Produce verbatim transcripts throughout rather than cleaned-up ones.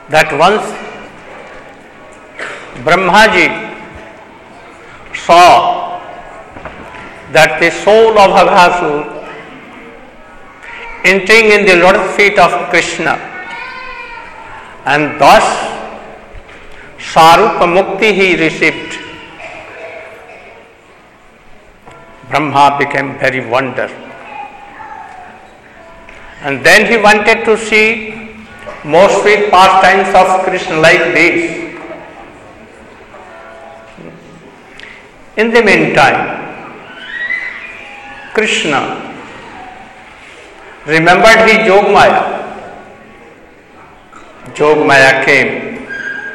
that once Brahmaji saw that the soul of Aghasur entering in the lotus feet of Krishna, and thus Sarupa Mukti he received. Brahma became very wondered, and then he wanted to see more sweet pastimes of Krishna like this. In the meantime, Krishna remembered his Yogmaya. Yogmaya came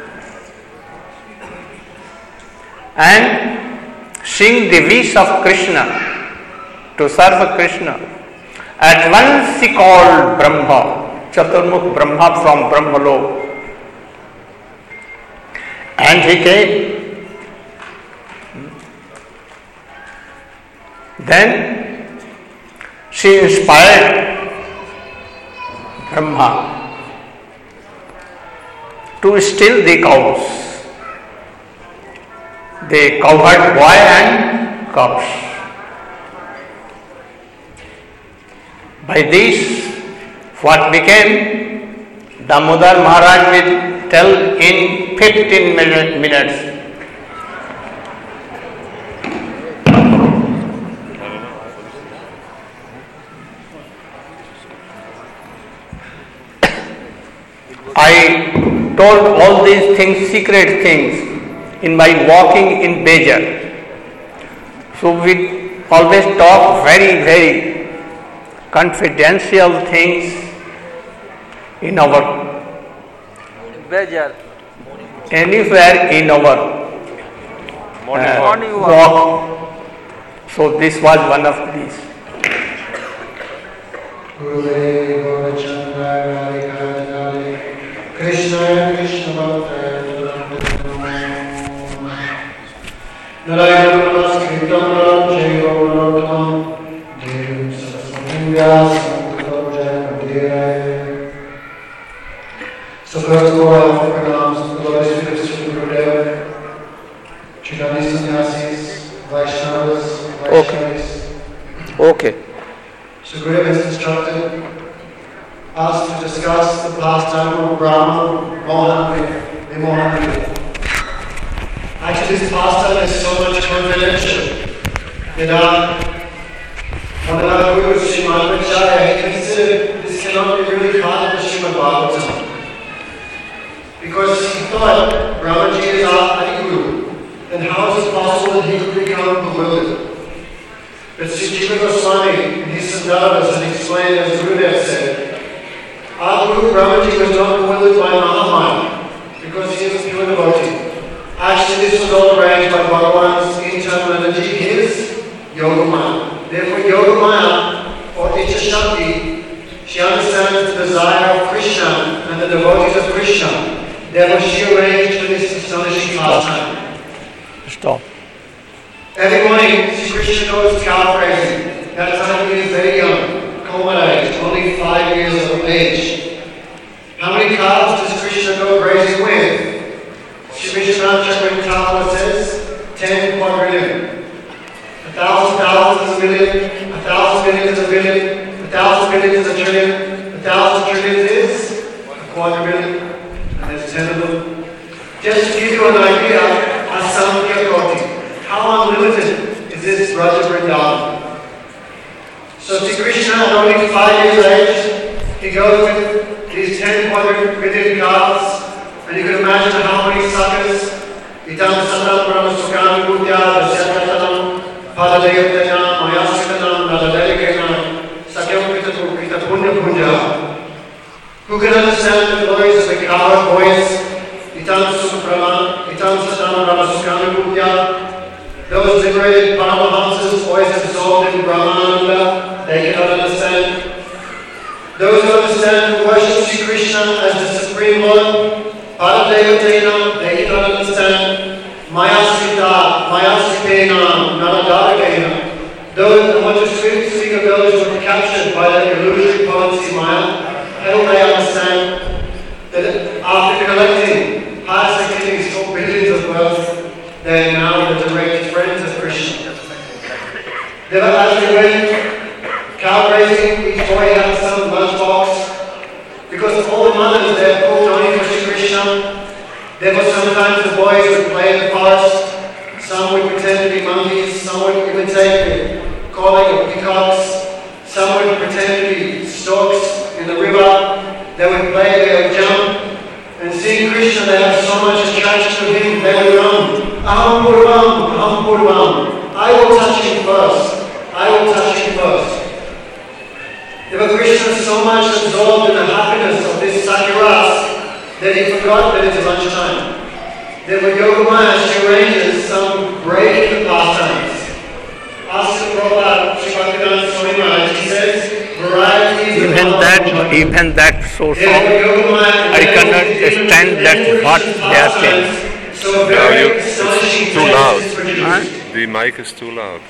and seeing the wish of Krishna to serve Krishna, at once he called Brahma, Chaturmukh Brahma from Brahmalok, and he came. Then she inspired Brahma to steal the cows. They covered boy and cubs. By this, what became, Damodar Maharaj will tell in fifteen minutes. I told all these things, secret things, in my walking in Bejar. So we always talk very, very confidential things in our Bejar. Anywhere in our uh, walk. So this was one of these. Krishna Krishna Bhakta Narayana Namaskritam Ram Jaiva Purutam Devim Saraswatim Vyasam Tato Jayam. So first of all, I offer pranams to the Lord's feet of Sri Gurudev, Chaitanya Sannyasis, Vaishnavas, Vaishnavis. Okay. So Gurudev has instructed us to discuss the pastime of Brahma, Mohan, Vimohan. Actually, this pastime is so much confidential that uh, one of our gurus, Srimad Acharya, he considered this cannot be really part of the Srimad Bhagavatam. Because he thought Brahmaji is our Adi Guru, then how is it possible that he could become bewildered? But Sri Jiva Goswami in his Sandarbhas had explained, as Gurudev said, our Guru Brahmaji was not bewildered by Mahamaya because he is a pure devotee. Actually, this was all arranged by Bhagavan's internal energy, his Yogamaya. Therefore, Yogamaya, or Icha Shakti, she understands the desire of Krishna and the devotees of Krishna. Therefore, she arranged for this astonishing pastime. Stop. Every morning, Sri Krishna goes cow grazing. That time he is very young, Komala age, only five years of age. How many cows does Krishna go grazing with? Shri Vishwanath Chakravarti says, ten quadrillion. A thousand thousands is a million, a thousand millions is a billion, a thousand billions is a trillion, a thousand trillions is a quadrillion, and there's ten of them. Just to give you an idea, Asamkhya Koti, how unlimited is this Braja Vrindavan? So Sri Krishna, at only five years of age, he goes with these ten quadrillion cows. And you can imagine how many suckers, Itam Satam Brahma Sukam Pudya, Dasyakatanam, Padadayatana, Mayasikanam, Nadadelikana, Sakyam Krita Punya Punya. Who can understand the glories of the cow voice? Itam Suprama, Itam Satam Brahma Sukam Pudya. Those liberated Paramahamsas, voice absorbed in Brahmananda, they cannot understand. Those who understand who worship Sri Krishna as the Supreme Lord, Padadayatena, they cannot understand. Mayasita, Mayasitena, Naradharikena. Those who want to speak of those who were captured by that illusory potency Maya, how do they understand that that after collecting pious activities for billions of wealth, they are now the direct friends of Krishna. They were as they went cow grazing, each boy had some lunchbox, because all the mothers there cooked only for Shri Krishna. There were sometimes the boys would play in the forest, some would pretend to be monkeys, some would imitate the calling of peacocks, some would pretend to be storks in the river. They would play, they would jump, and seeing Krishna, they had so much attraction to him, they would run. Aham Purvam, Aham Purvam. I will touch him first. I will touch him first. There were Krishna so much absorbed in the happiness of this Sakiras that he forgot that it's lunchtime. There were Yogamaya, she arranges some break in the pastimes. Ask the Prabhupada, Sri Bhaktivedanta Swami Maharaj, he says, variety is Even that, even that so strong, I cannot stand that what they are saying. So No, very you, it's astonishing too text loud. is produced. Huh? The mic is too loud.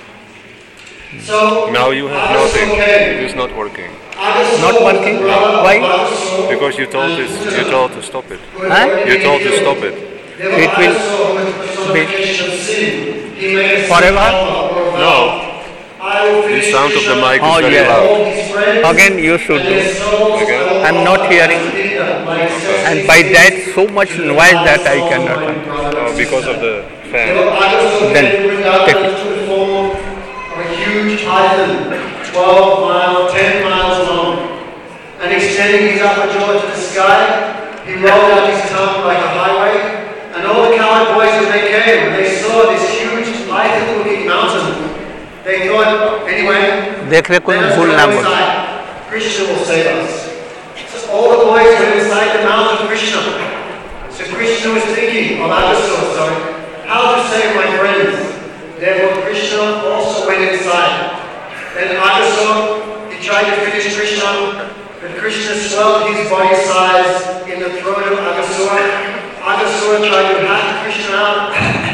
So Now you have I was nothing. okay. It is not working. I was Not so working? brother- Why? brother so- Because you told this, you told to stop it. Huh? You told to stop it. There were It will also with personification of sin. He made a Forever? sin or a No. vow. I will The finish sound of the Krishna, mic Oh, is very yes. loud. all his friends, Again you should and do. their souls Again? will I'm not all hearing. lead them like And Sesame by Street that so much to the noise that I soul cannot of my understand. brother Oh, and because sister. of the There were fan. others who Then, came without take them it. to the form of a huge python, twelve miles, ten miles long, and extending his upper jaw to the sky, he rolled out his tongue like a highway, and all the cowherd boys, when they came, and they saw this huge python-looking mountain, they thought, anyway, देख ले कोई let us भूल ना go बोल. inside. Krishna will save us. So all the boys went inside the mountain of Krishna. So Krishna was thinking of Agasura, sorry, how to save my friends. Therefore Krishna also went inside. Then Agasura, he tried to finish Krishna, but Krishna swelled his body size in the throat of Agasura. Agasura tried to hack Krishna out,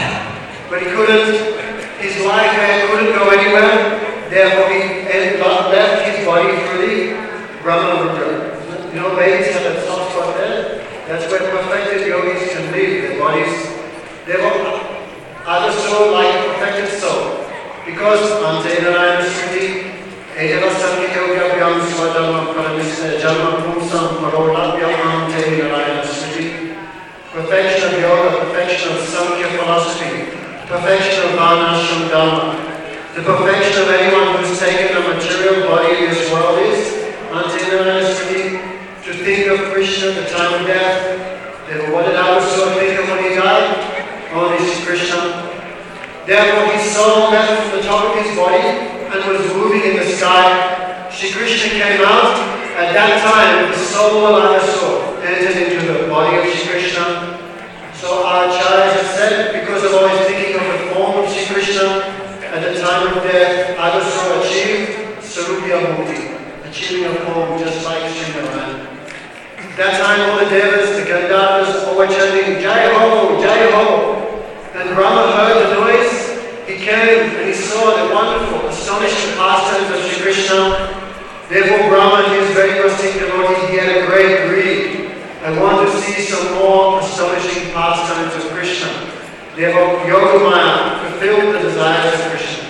but he couldn't. His life hair couldn't go anywhere. Therefore he left his body through the Brahma. You know, babies have that soft spot there. That's where perfected yogis can live, their bodies. They were Agasura like a perfected soul. Because Ante Narayana Smriti, Ejava Sankhya Swadharma Paramisa Jalma Pumsam Parolabhyam Ante Narayana Smriti. Perfection of yoga, perfection of Sankhya philosophy, perfection of Varnashram Dharma. The perfection of anyone who's taken a material body in this world is Ante Narayana Smriti, to think of Krishna at the time of death. Then what did Agasura think of when he died? Only Sri Krishna. Therefore his soul left from the top of his body and was moving in the sky. Shri Krishna came out. At that time, the soul of Agasura entered into the body of Shri Krishna. So our acharyas have said, because of always thinking of the form of Shri Krishna, at the time of death, Agasura achieved Sarupya Mukti, achieving a form just like Sri Narayana. That time all the devas, the Gandharvas, all were chanting, Jai Ho, Jai Ho. And Brahma heard the noise. He came and he saw the wonderful, astonishing pastimes of Shri Krishna. Therefore Brahma, in his very rustic devotee, he had a great greed. I want to see some more astonishing pastimes of Krishna. Therefore Yogamaya fulfilled the desires of Krishna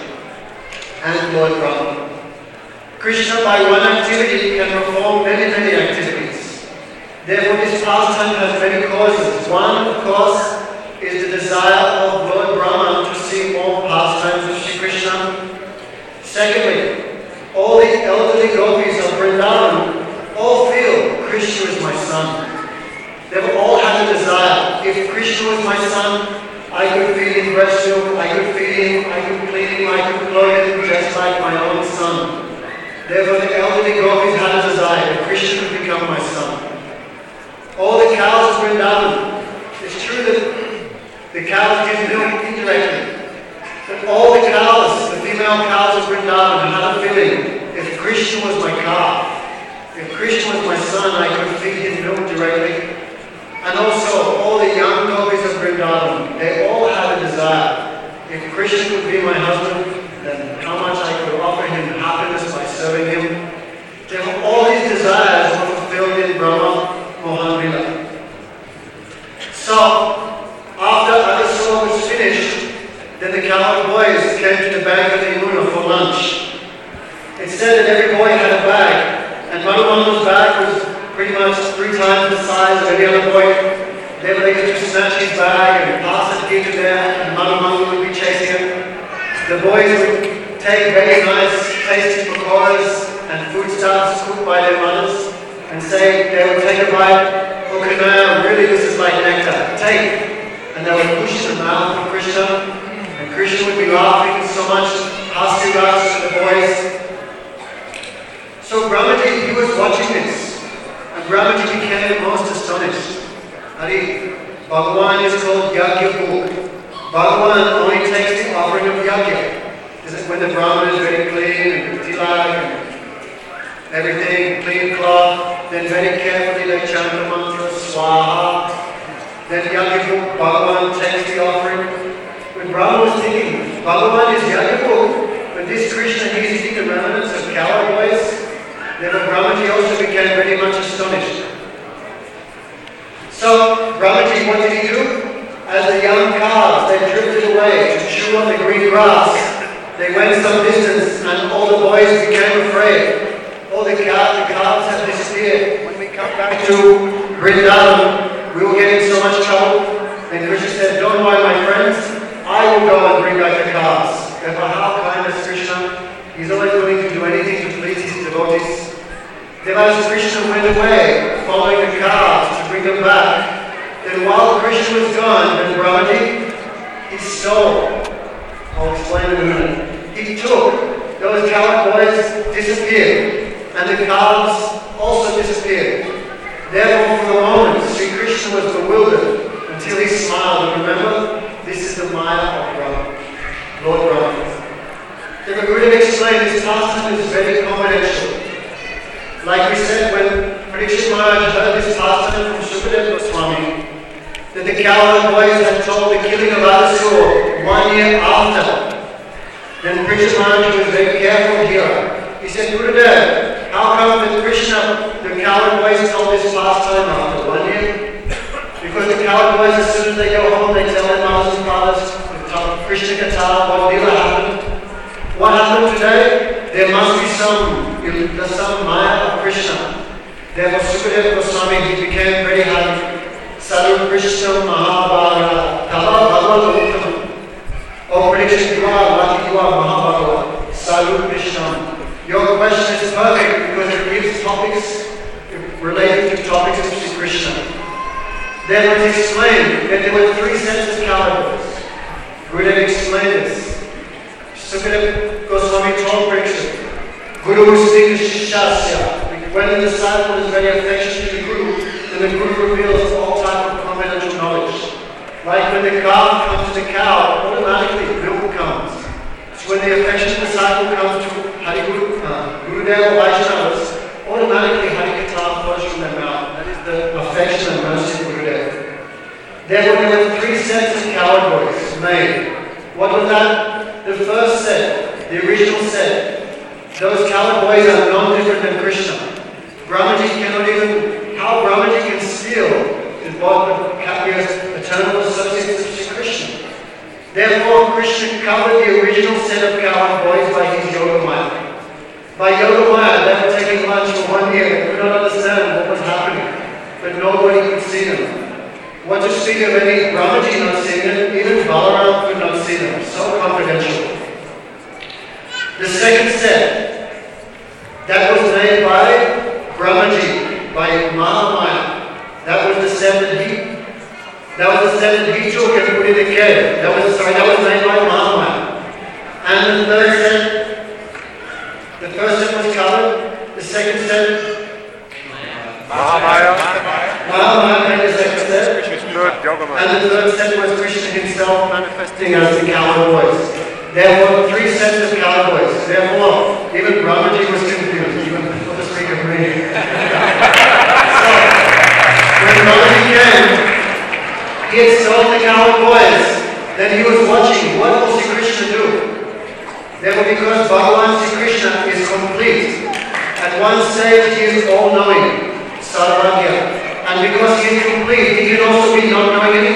and Lord Brahma. Krishna by one activity can perform many, many activities. Therefore this pastime has many causes. One, of course, is the desire of Lord Brahma to see more pastimes of Shri Krishna. Secondly, all the elderly gopis of Vrindavan all feel Krishna is my son. They will all have a desire. If Krishna was my son, I could feed him breast milk, I could feed him, I could clean him, I could clothe him just like my own son. Therefore the elderly gopis had a desire that Krishna could become my son. All the cows of Vrindavan, it's true that the cows give milk indirectly. But all the cows, the female cows of Vrindavan, had a feeling, if Krishna was my calf, if Krishna was my son, I could feed him milk directly. And also, all the young gopis of Vrindavan, they all had a desire. If Krishna could be my husband, then how much I could offer him happiness by serving him. Therefore, all these desires were fulfilled in Brahma Mohan Lila. So, after Agasura was finished, then the cowherd boys came to the bank of the Yamuna for lunch. It said that every boy had a bag, and Madhumanga's bag was pretty much three times the size of any other boy. They were able to snatch his bag and pass it here to there, and Madhumanga would be chasing him. The boys would take very nice, tasty pakoras and foodstuffs cooked by their mothers, and say they would take a bite. Oh, Krishna, really this is like nectar. Take. And they would push the mouth of Krishna, and Krishna would be laughing so much, hasiras to the boys. So Brahmaji, he was watching this, and Brahmaji became most astonished. Hari, Bhagavan is called Yagya Bhuk. Bhagavan only takes the offering of Yagya. This is when the Brahman is very clean and tilak and everything, clean cloth, then very carefully they chant the mantra Swaha. Then Yagya Bhagavan takes the offering. When Brahma was thinking, Bhagavan is Yagya, but this Krishna, he is eating the remnants of cow boys, then Brahmaji also became very much astonished. So, Brahmaji, what did he do? As the young calves, they drifted away to chew on the green grass. They went some distance and all the boys became afraid. All the calves, the calves have disappeared. When we come back to Vrindavan, we will get in so much trouble. And Krishna said, don't worry my friends, I will go and bring back the calves. Therefore, how kind is Krishna? He's always willing to do anything to please his devotees. Then as Krishna went away, following the calves to bring them back, then while Krishna was gone, then Brahmaji, he stole. I'll explain in a minute. He took, those cowherd boys disappeared, and the calves also disappeared. Therefore, for the moment, Sri Krishna was bewildered until he smiled. And remember, this is the Maya of Brahma, Lord Brahma. The Gurudev explained this pastime is very confidential. Like we said, when Parikshit Maharaj heard this pastime from Sukadeva Goswami, that the cowherd boys had told the killing of Adasura one year after, then Parikshit Maharaj was very careful here. He said, Gurudev, how come that Krishna, the cowherd boys, told this pastime after one year? Because the cowherd boys, as soon as they go home, they tell their mothers and fathers, Krishna Katha, what Lila happened. What happened today? There must be some, there's some Maya of Krishna. Therefore, Sukadeva Goswami, he became very happy. Sadhu Krishna Mahabhagava, Tava Bhagavad Uttam. Oh, Parikshit, you are lucky, you are Mahabhagava. Sadhu Krishna. Your question is perfect because it gives topics related to topics of Sri Krishna. Then it was explained that there were three sets of cowherd boys. Gurudev explained this. Sukadeva Goswami told Parikshit, Guru Singh Shishasya. When the disciple is very affectionate to the Guru, then the Guru reveals all type of confidential knowledge. Like when the calf comes to the cow, automatically milk comes. So when the affectionate disciple comes to Hari Guru, uh, Gurudev Vaishnavas, automatically Hari Katha flows from their mouth. That is the affection and mercy of Gurudev. Therefore, there were three sets of cowherd boys made. What was that? The first set, the original set. Those cowherd boys are no different than Krishna. Brahmaji cannot even, how Brahmaji can steal is both of Kapiya's eternal associates of Sri Krishna. Therefore, Krishna covered the original set of cowherd boys by his Yogamaya. By Yogamaya, they were taking lunch for one year. They could not understand what was happening, but nobody could see them. What to speak of any Brahmaji not seeing them, even Balaram could not see them. So confidential. The second set, that was made by Brahmaji, by Mahamaya. That was the set that he, that was the set that he took and put in the cave. That was, sorry, that was made by Mahamaya. And the third set, the first set was covered. The second set, Mahamaya. Mahamaya made the second set. And the third set was Krishna himself manifesting as the cowherd boys. Therefore, three sets of cowherd boys. Therefore, even Brahmaji was confused, even before the speaker of me. So, when Brahmaji came, he had sold the cowherd boys. Then he was watching, what will Sri Krishna do? Therefore, because Bhagavan Sri Krishna is complete, at one stage he is all-knowing, Sarvagya. And because he is complete, he can also be not knowing anything.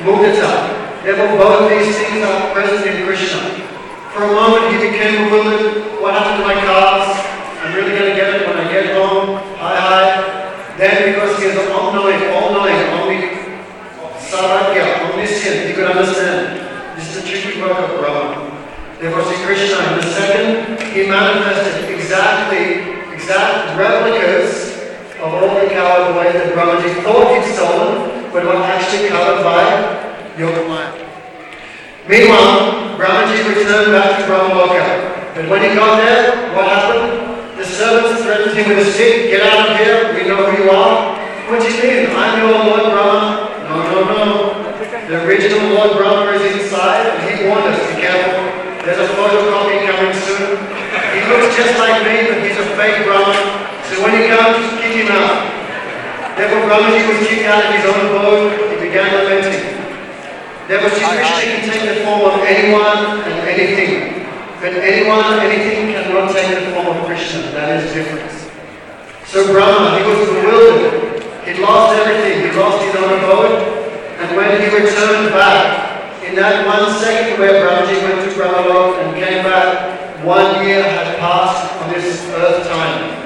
mudita. Therefore, both these things are present in Krishna. For a moment, he became bewildered. What happened to my calves? I'm really going to get it when I get home. Hi, hi. Then, because he is all-knowing, all-knowing, only Sarvagya, omniscient, he could understand. This is the tricky work of Brahma. Therefore, Sri Krishna, in the second, he manifested exactly, exact replicas of all the coward boys that Brahmaji thought he'd stolen, but were actually covered by Yogamaya. Meanwhile, Brahmaji returned back to Brahmaloka. But when he got there, what happened? The servants threatened him with a stick. Get out of here, we know who you are. What do you mean? I'm your Lord Brahma. No, no, no. The original Lord Brahma is inside, and he warned us, be careful. There's a photocopy coming soon. He looks just like me, but he's a fake Brahma. So when he comes, kick him out. Therefore, Brahmaji was kicked out of his own abode. He began lamenting. Therefore, Sri Krishna can take the form of anyone and anything. But anyone and anything cannot take the form of Krishna. That is different. So Brahma, he was bewildered. He lost everything. He lost his own abode. And when he returned back, in that one second where Brahmaji went to Brahmaloka and came back, one year had passed on this earth time.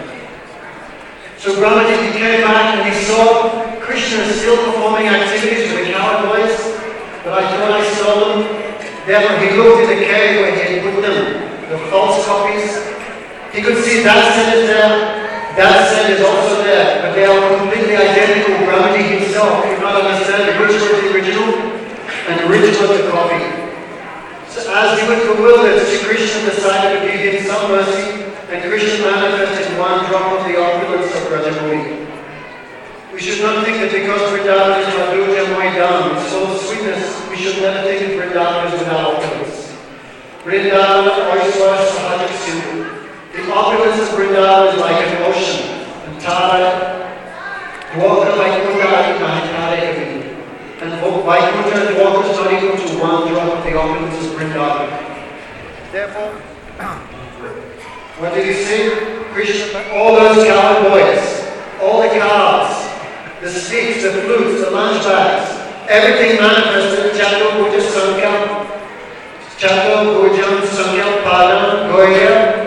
So Brahmaji came back and he saw Krishna still performing activities with the coward boys, but I thought I stole them. Therefore he looked in the cave where he had put them, the false copies. He could see that set is there, that set is also there, but they are completely identical. Brahmaji himself could not understand which was the original and which was the copy. So as he was bewildered, Sri Krishna decided to give him some mercy, and Krishna manifested one drop of the opulence of Brajamuli. We should not think that because Vrindavan is Madhurya Maidam, it's full of sweetness, we should never think that Vrindavan is without opulence. Vrindavan Oiswar Sahajak Sindhu. The opulence of Vrindavan is like an ocean, and Tara, Dwarka Vaikunta Mahitare Kavi. And Vaikunta and Dwarka is not equal to one drop of the opulence of Vrindavan. Therefore, what did he say? Krishna, all those coward boys, all the calves, the sticks, the flutes, the lunch bags, everything manifested. Chato Puja Sankhya, Chato Puja Sankhya Padam Goya,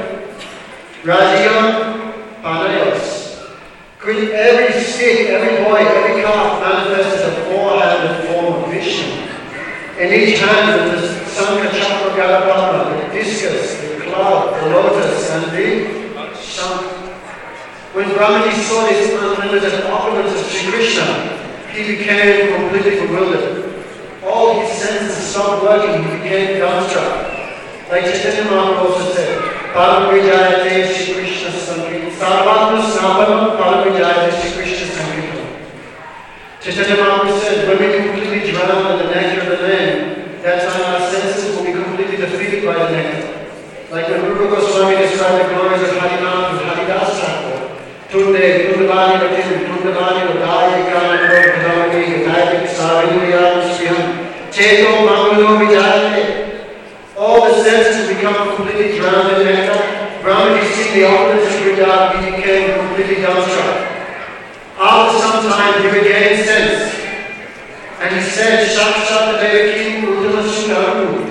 Rajya Panayos. Every stick, every boy, every calf manifested a four-handed form of Vishnu. In each hand was the Sankha Chakra Gadapatma, the discus, the cloud, the lotus, and the Shankh. When Brahmaji saw this unlimited opulence of Sri Krishna, he became completely bewildered. All his senses stopped working, he became dumbstruck. Like Chaitanya Mahaprabhu also said, Param Vijayate Sri Krishna Sankirtan. Sarvatma Snapanam Param Vijayate Sri Krishna Sankirtan. Chaitanya Mahaprabhu said, when we completely drown in the nectar of the name, that time our senses will be completely defeated by the nectar. Like when Rupa Goswami described the glories of Harinam and Haridas Thakur. Tunde, Tundavani Vatim, Tundavani Vadai, Kanano, Kadamani, Gadai, Savinuyam, Sriyam, Cheto, Mangalo, Vijayate. All the senses become completely drowned in nectar. Brahmaji, seeing the opulence of Vrindavan, he became completely dumbstruck. After some time, he regained sense. And he said, Shak Shak Devaki Uttama Sundaramu.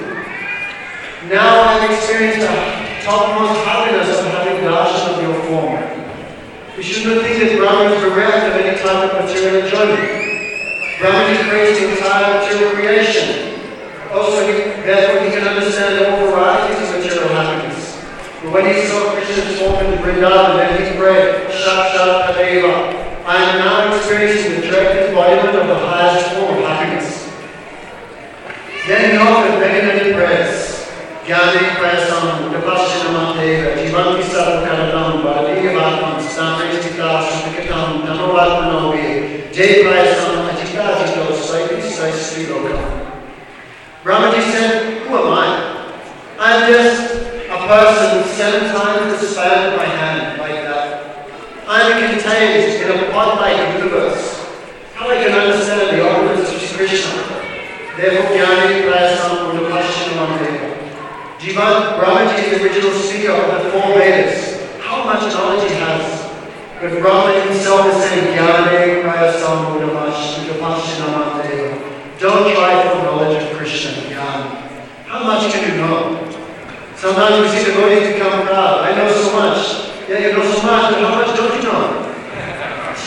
Now I have experienced the topmost happiness of having darshan of your form. We should not think that Brahma is bereft of any type of material enjoyment. Brahmaji creates the entire material creation. Also, he, therefore, he can understand all varieties of material happiness. But when he saw Krishna's form in Vrindavan, then he prayed, Shakshat Tadeva. I am now experiencing the direct embodiment of the highest form of happiness. Then he offered many, many prayers. Gyane Prayasam, Udapasyanamanteva, Jivanti Sarvakaradam, Varadiyavatam, Stanestita, Santikatam, Nanovatmanovi, Jai Prayasam, Ajitajito, Saiti Sai Sri Lokam. Brahmaji said, who am I? I am just a person seven times the span of my hand, like that. I am contained in a pod-like universe. How I can understand the opulence of Sri Krishna? Therefore, Gyane Prayasam, Udapasyanamanteva. Jivan, Brahmaji is the original speaker of the four Vedas. How much knowledge he has. But Brahma himself is saying, Gyane Prayasam Udapasyanamanteva. Don't try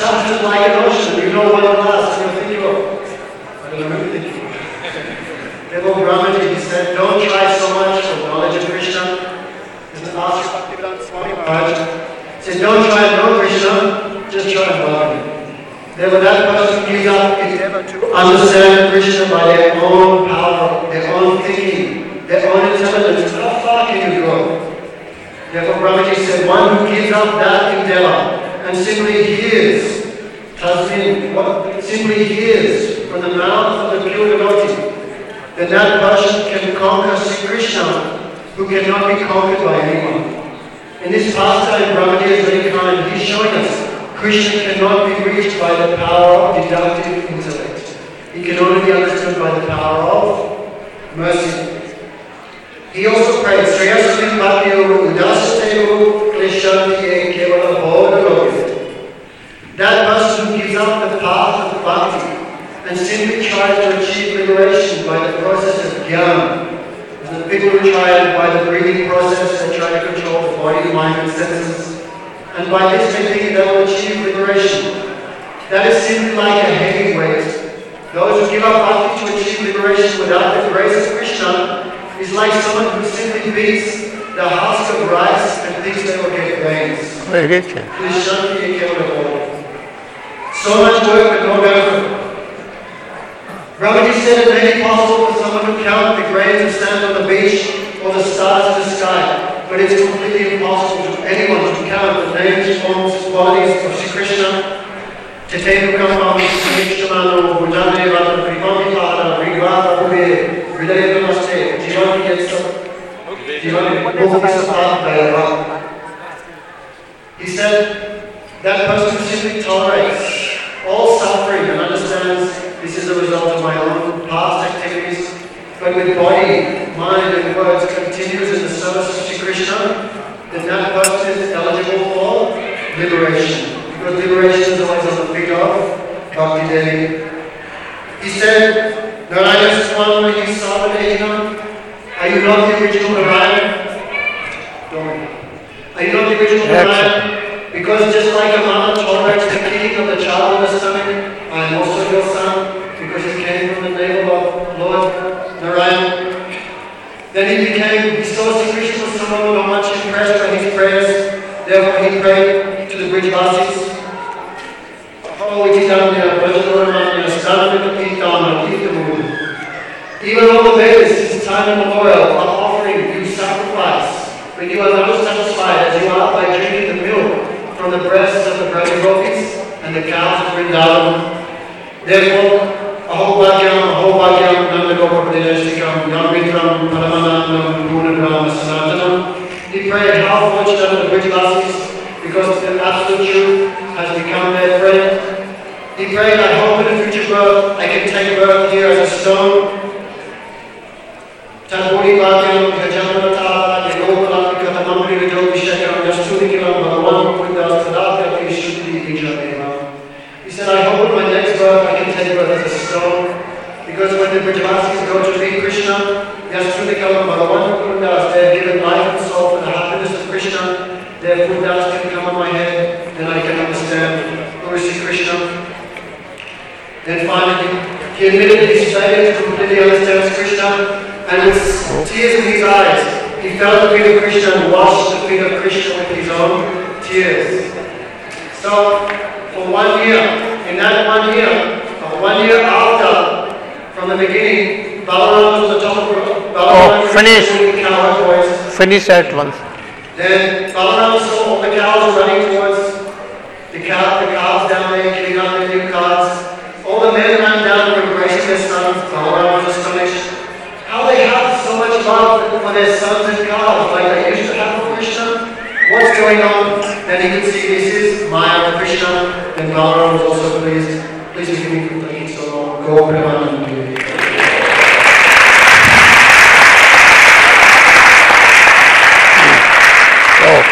Substance like an ocean, you know what it lasts, and you're thinking of, I don't know everything. Devo Brahmaji, he said, don't try so much for knowledge of Krishna. He asked Bhaktivedanta Swami Maharaj, he said, don't try to know Krishna, just try to love him. Therefore, that person gives up his effort to understand Krishna by their own power, their own thinking, their own intelligence. How far can you go? Therefore, Brahmaji said, one who gives up that endeavor and simply hears, Tasmin, what simply hears from the mouth of the pure devotee, then that person can conquer Sri Krishna, who cannot be conquered by anyone. In this pastime, Brahmaji is very kind. He's showing us Krishna cannot be reached by the power of deductive intellect. He can only be understood by the power of mercy. He also prayed, Sriyasmin Bhaktiyo Udasatevu Kleshantiye Kevala Bhoga. That person who gives up the path of bhakti and simply tries to achieve liberation by the process of jnana. And the people who try it by the breathing process, they try to control the body, mind, and senses. And by this they think they will achieve liberation. That is simply like a heavy weight. Those who give up bhakti to achieve liberation without the grace of Krishna is like someone who simply beats the husk of rice and thinks they will get grains. So much work but no benefit. Brahmaji said it may be possible for someone to count the grains that stand on the beach or the stars in the sky, but it's completely impossible to anyone to count the names, forms, qualities of Sri Krishna. Chaitanya Kamam, Srimishtamano, Bhutane Vata, Privami Pada, Rigvata Ube, Vidaya Namaste, Jivani Yetsa, Jivani Bhukti. He said, that person who simply tolerates all suffering and understands this is a result of my own past activities, but with body, mind and words continues in the service of Sri Krishna, then that person is eligible for liberation. Because liberation is always on the feet of Bhakti Devi. He said, Narayana Swami Savadehina, are you not the original Narayana? Don't. Are you not the original Narayana? Because just like a mother tolerates the kicking of the child in the stomach, I am also your son, because he came from the navel of Lord Narayana. Then he became, he saw Sri Krishna was someone not much impressed by his prayers, therefore he prayed to the Brijvasis. Even all the Vedas, since time immemorial, are offering you sacrifice, but you are not satisfied as you are by drinking the milk from the breasts of the Braja Gopis and the cows of Vrindavan. Therefore, Aho Bhagyam, Aho Bhagyam, Nanda Gopa Pradeshikam, Yamritram, Paramanandam, Punabram, Sanatanam. He prayed, how fortunate are the Brijvasis, because the absolute truth has become their friend. He prayed, I hope in a future birth I can take birth here as a stone. Tadburi Bhagyam, Gajamanata, Yagopalam, Katamamri, Vijobhishekam, Yastudikilam, Bhagavan, Pundas, Tadapya, Vishuddhi, Vijayadeva. He said, I hope in my next birth I can take birth as a stone, because when the Brijvasis go to meet Krishna, Yastudikilam, Bhagavan, Pundas, they have given life and soul for the happiness of Krishna. Their Pundas can come on my head, then I can understand who is Sri Krishna. Then finally, he admitted his failure to completely understand Krishna, and with tears in his eyes, he felt the feet of Krishna and washed the feet of Krishna with his own tears. So, for one year, in that one year, uh, one year after, from the beginning, Balaram was the top of Balaram Oh, finish. Voice. Finish at once. Then Balaram saw all the cows running towards the cow, the calves down there, killing up their new calves. All the men ran down and were embracing their sons. Balaram was astonished. How they have so much love for their sons and calves, like they used to have for Krishna. What's going on? Then he could see this is Maya of Krishna. Then Balaram was also pleased. Please forgive me for taking so long. Go Premanand. Oh.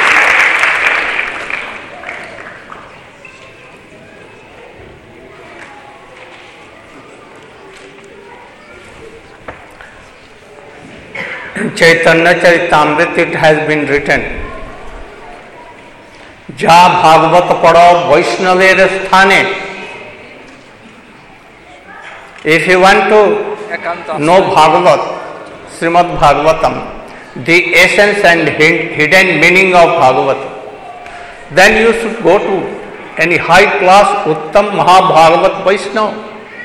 Chaitanya Charitamrita, it has been written, যা ভাগবত পড়ো বৈষ্ণবের স্থানে। If you want to know Bhagavat, Srimad Bhagavatam, the essence and hidden meaning of Bhagavat, then you should go to any high class Uttam Mahabhagavat Vaishnava.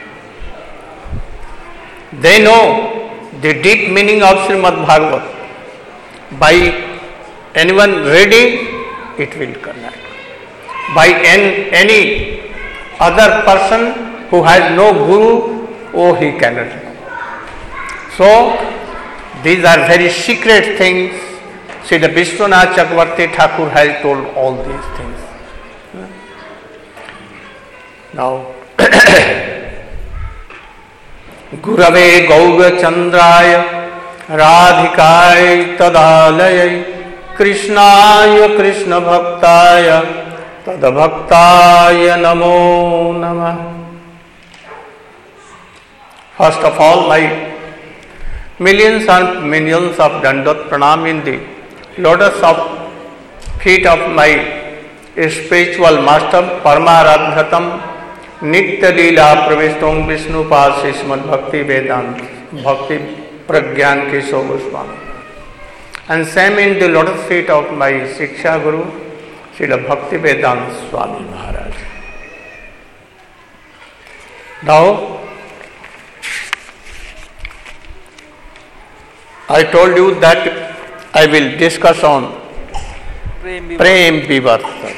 They know the deep meaning of Srimad Bhagavat. By anyone reading, it will connect. By any, any other person who has no guru, oh, he cannot know. So, these are very secret things. See, the Vishwanath Chakravarti Thakur has told all these things. Now, Gurave Gaura Chandraya Radhikaya Tadalaya Krishnaya Krishna Bhaktaya Tadabhaktaya Namo Namah. First of all, my millions and millions of Dandot Pranam in the lotus of feet of my spiritual master Paramaradhatam Nitya Leela Pravishtam Vishnu Pasi Srimad Bhakti Vedant Bhakti Pragyan Keshav Goswami. And same in the lotus feet of my Shiksha Guru Srila Bhakti Vedant Swami Maharaj. Now, I told you that I will discuss on Prem Vivarta.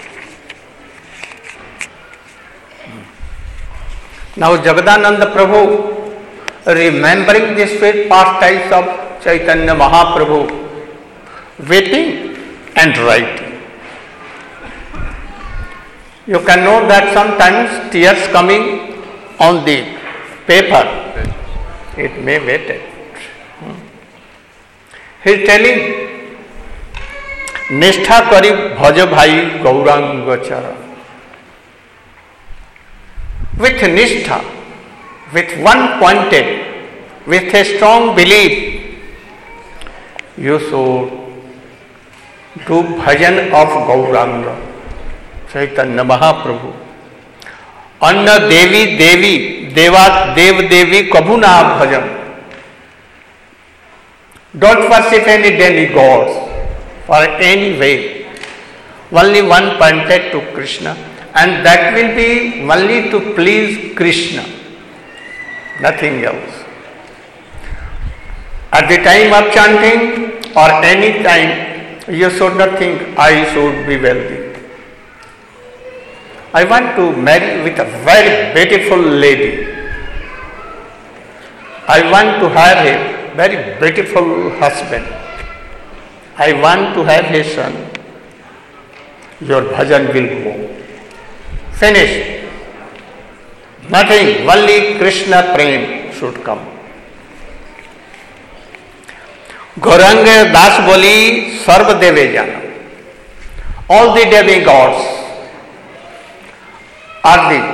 Now Jagadananda Prabhu, remembering the sweet pastimes of Chaitanya Mahaprabhu, weeping and writing. You can know that sometimes tears coming on the paper, it may wet it. He is telling, Nishtha kari bhaj bhai gauranga chara. With nishtha, with one pointed, with a strong belief, you should do bhajan of Gauranga, Chaitanya Mahaprabhu. Anna Devi Devi, Deva Dev Devi Kabuna bhajan. Don't worship any demigods for any way. Only one pointed to Krishna, and that will be only to please Krishna, nothing else. At the time of chanting or any time, you should not think, I should be wealthy. I want to marry with a very beautiful lady. I want to have a very beautiful husband. I want to have a son. Your bhajan will go. Finish. Nothing, only Krishna Prem should come. Gauranga Das Boli Sarva Deve Jana. All the demigods are the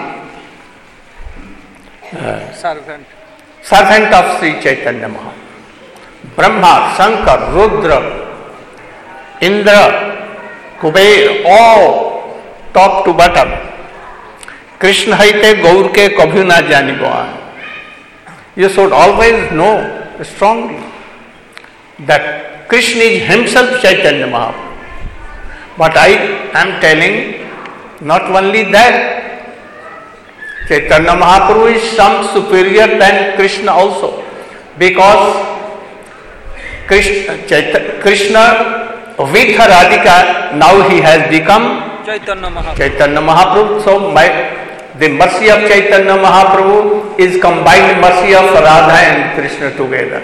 uh, servant. servant of Sri Chaitanya Mahaprabhu. Brahma, Shankar, Rudra, Indra, Kuber, all top to bottom. Krishna haite gaur ke kabhi na janibo. You should always know strongly that Krishna is himself Chaitanya Mahaprabhu. But I am telling not only that, Chaitanya Mahaprabhu is some superior than Krishna also, because Krishna, Chaitanya, Krishna with Radhika, now he has become Chaitanya Mahaprabhu. Chaitanya Mahaprabhu. So my, the mercy of Chaitanya Mahaprabhu is combined mercy of Radha and Krishna together.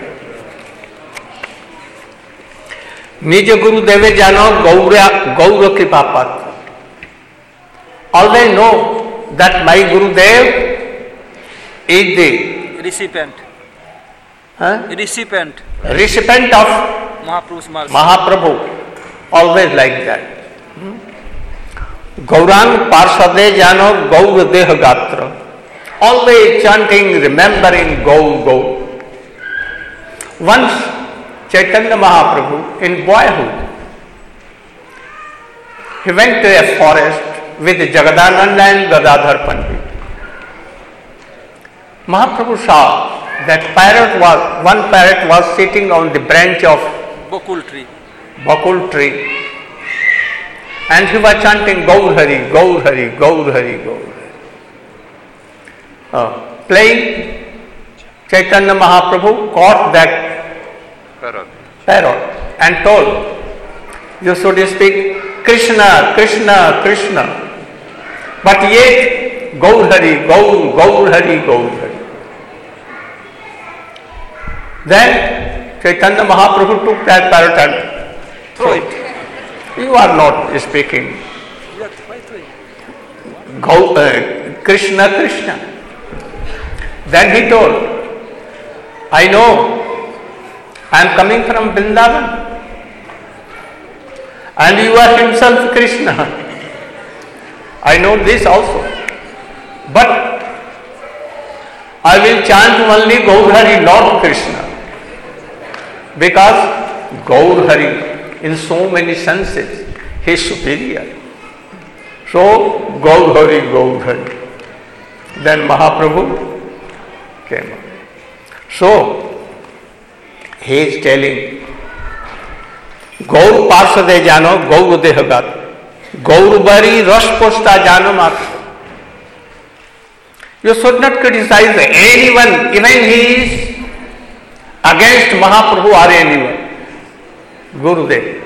Nij Guru Deve Jano Gaura Gaura Kripa Patra. Always know that my Guru Dev is the Recipient. huh? Recipient. recipient of Mahaprabhu's mercy. Mahaprabhu. Always like that. Gaurang Parshade Jano Gaur Deha Gatra. Always chanting, remembering Gaur Gaur. Once Chaitanya Mahaprabhu in boyhood, he went to a forest with Jagadananda and Gadadhar Pandit. Mahaprabhu saw that parrot was, one parrot was sitting on the branch of Bakul tree. Bakul tree, and he was chanting Gaur Hari, Gaur Hari, Gaur Hari, Gaur Hari. Uh, playing, Chaitanya Mahaprabhu caught that Parrot. parrot and told, you should speak Krishna, Krishna, Krishna. But yet, Gaur Hari, Gaur, Gaur Hari, Gaur Hari. Then Chaitanya Mahaprabhu took that parrot and threw it. You are not speaking Gaur, uh, Krishna, Krishna. Then he told, I know, I am coming from Vrindavan. And you are himself Krishna. I know this also. But I will chant only Gaur Hari, Lord Krishna. Because Gaur Hari, in so many senses, he is superior. So, Gaur Hari, Gaur Hari. Then Mahaprabhu came up. So, he is telling, Gaur Parsade Jano, Gaur Dehagat, Gaur Bari Rasposta Jano Matra. You should not criticize anyone, even he is against Mahaprabhu or anyone. Gurudev.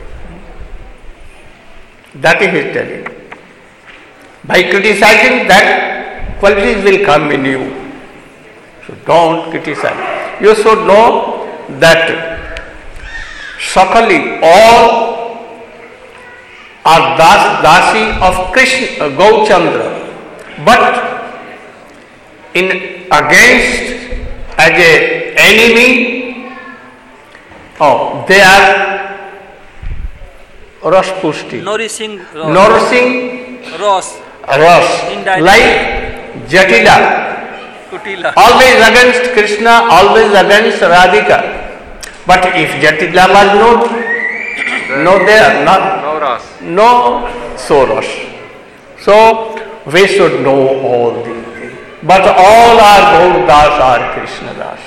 That is his telling. By criticizing, that qualities will come in you. So don't criticize. You should know that Sakali, all are das, dasi of Krishna, uh, Gauchandra. But in against, as a enemy, oh, they are Raspusti. Nourishing Ros. Nourishing Ros. Ras. Indirect. Like Jatila. Kutila. Always against Krishna, always against Radhika. But if Jatila was not, no there, not, No Ras. no Soros. So we should know all these things. But all are Gaurdas are Krishna Das.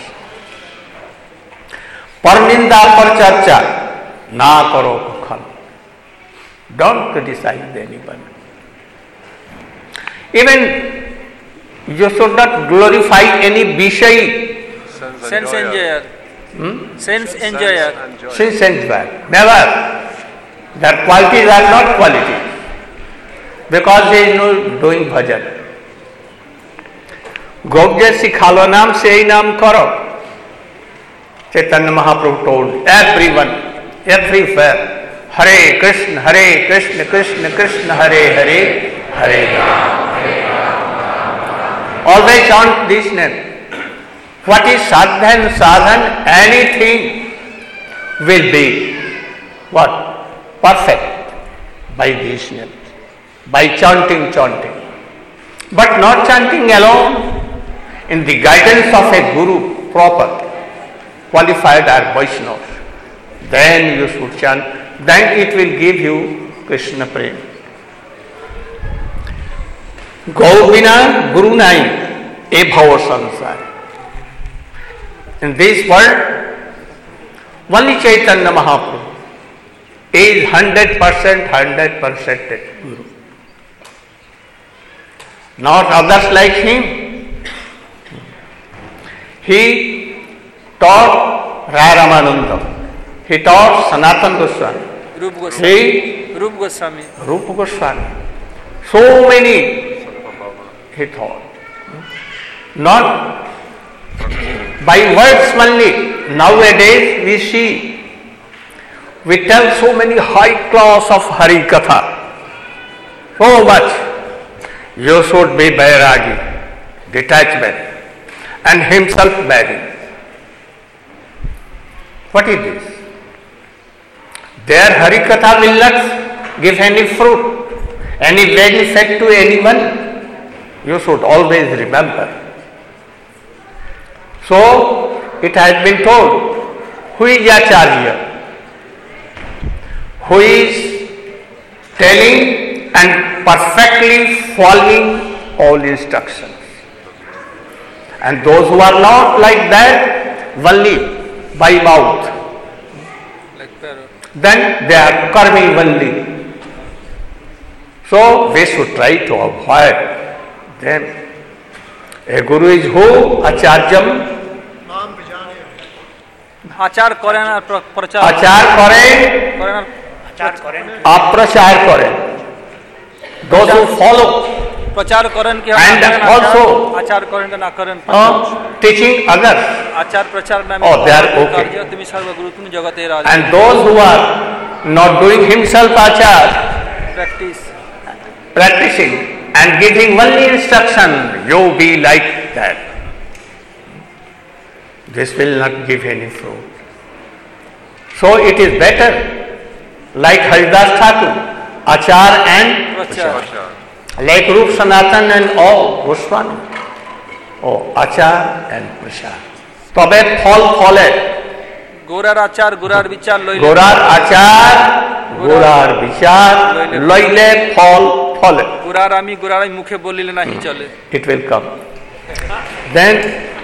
Parninda par charcha, na karo kukhal. Don't criticize anyone. Even you should not glorify any Vishay, Sense enjoyer. hmm? Sense enjoyer. enjoyer. since and back. Never. Their qualities are not qualities. Because there is no doing bhajan. Gogya sikhalo naam sei naam karo. Chaitanya Mahaprabhu told everyone, everywhere, Hare Krishna, Hare Krishna, Krishna Krishna, Hare Hare, Hare Rama, Hare Rama. Always chant this name. What is sadhan, sadhan? Anything will be what? Perfect by this name, by chanting, chanting. But not chanting alone. In the guidance of a guru, proper, qualified as Vaishnavas, then you should chant, then it will give you Krishna prema. Gaur bina guru nai, e bhava sansar. In this world, only Chaitanya Mahaprabhu is hundred percent, hundred percent guru. Not others like him. He taught Raya Ramananda. He taught Sanatana Goswami. Rupa Goswami. He Rupa Goswami. Rupa Goswami. So many he taught. Not by words only. Nowadays we see, we tell so many high class of Hari Katha. So much. You should be Vairagi, detachment. And himself begging. What is this? Their Harikatha will not give any fruit, any benefit to anyone. You should always remember. So, it has been told, who is Acharya? Who is telling and perfectly following all instructions. And those who are not like that, only by mouth, Like parrot. then they are karmi only. So we should try to avoid them. A guru is who? Acharyam. আচার করেন আর প্র- প্রচার আচার করেন, করেন আর অপ্রচার করেন। Those who follow, প্রচার করেন কি And না করেন also- আচার- আচার করেন কি না করেন uh, teaching others. আচার প্রচার নামে Oh, they are okay. কার্য তুমি সর্বগুরু তুমি জগতের রাজা And those who are not doing himself achar, practice practicing and giving only instruction, you be like that. This will not give any fruit. So it is better, like Haridas Thakur, achar and প্রচার Achar. like Rup Sanatan and all Goswami. Oh, achar and prasad. তবে ফল ফলে, গোরার আচার গোরার বিচার লইলে গোরার আচার গোরার বিচার লইলে ফল ফলে। গোরার আমি গোরার আমি মুখে বলিলে নাহি চলে It will come. Then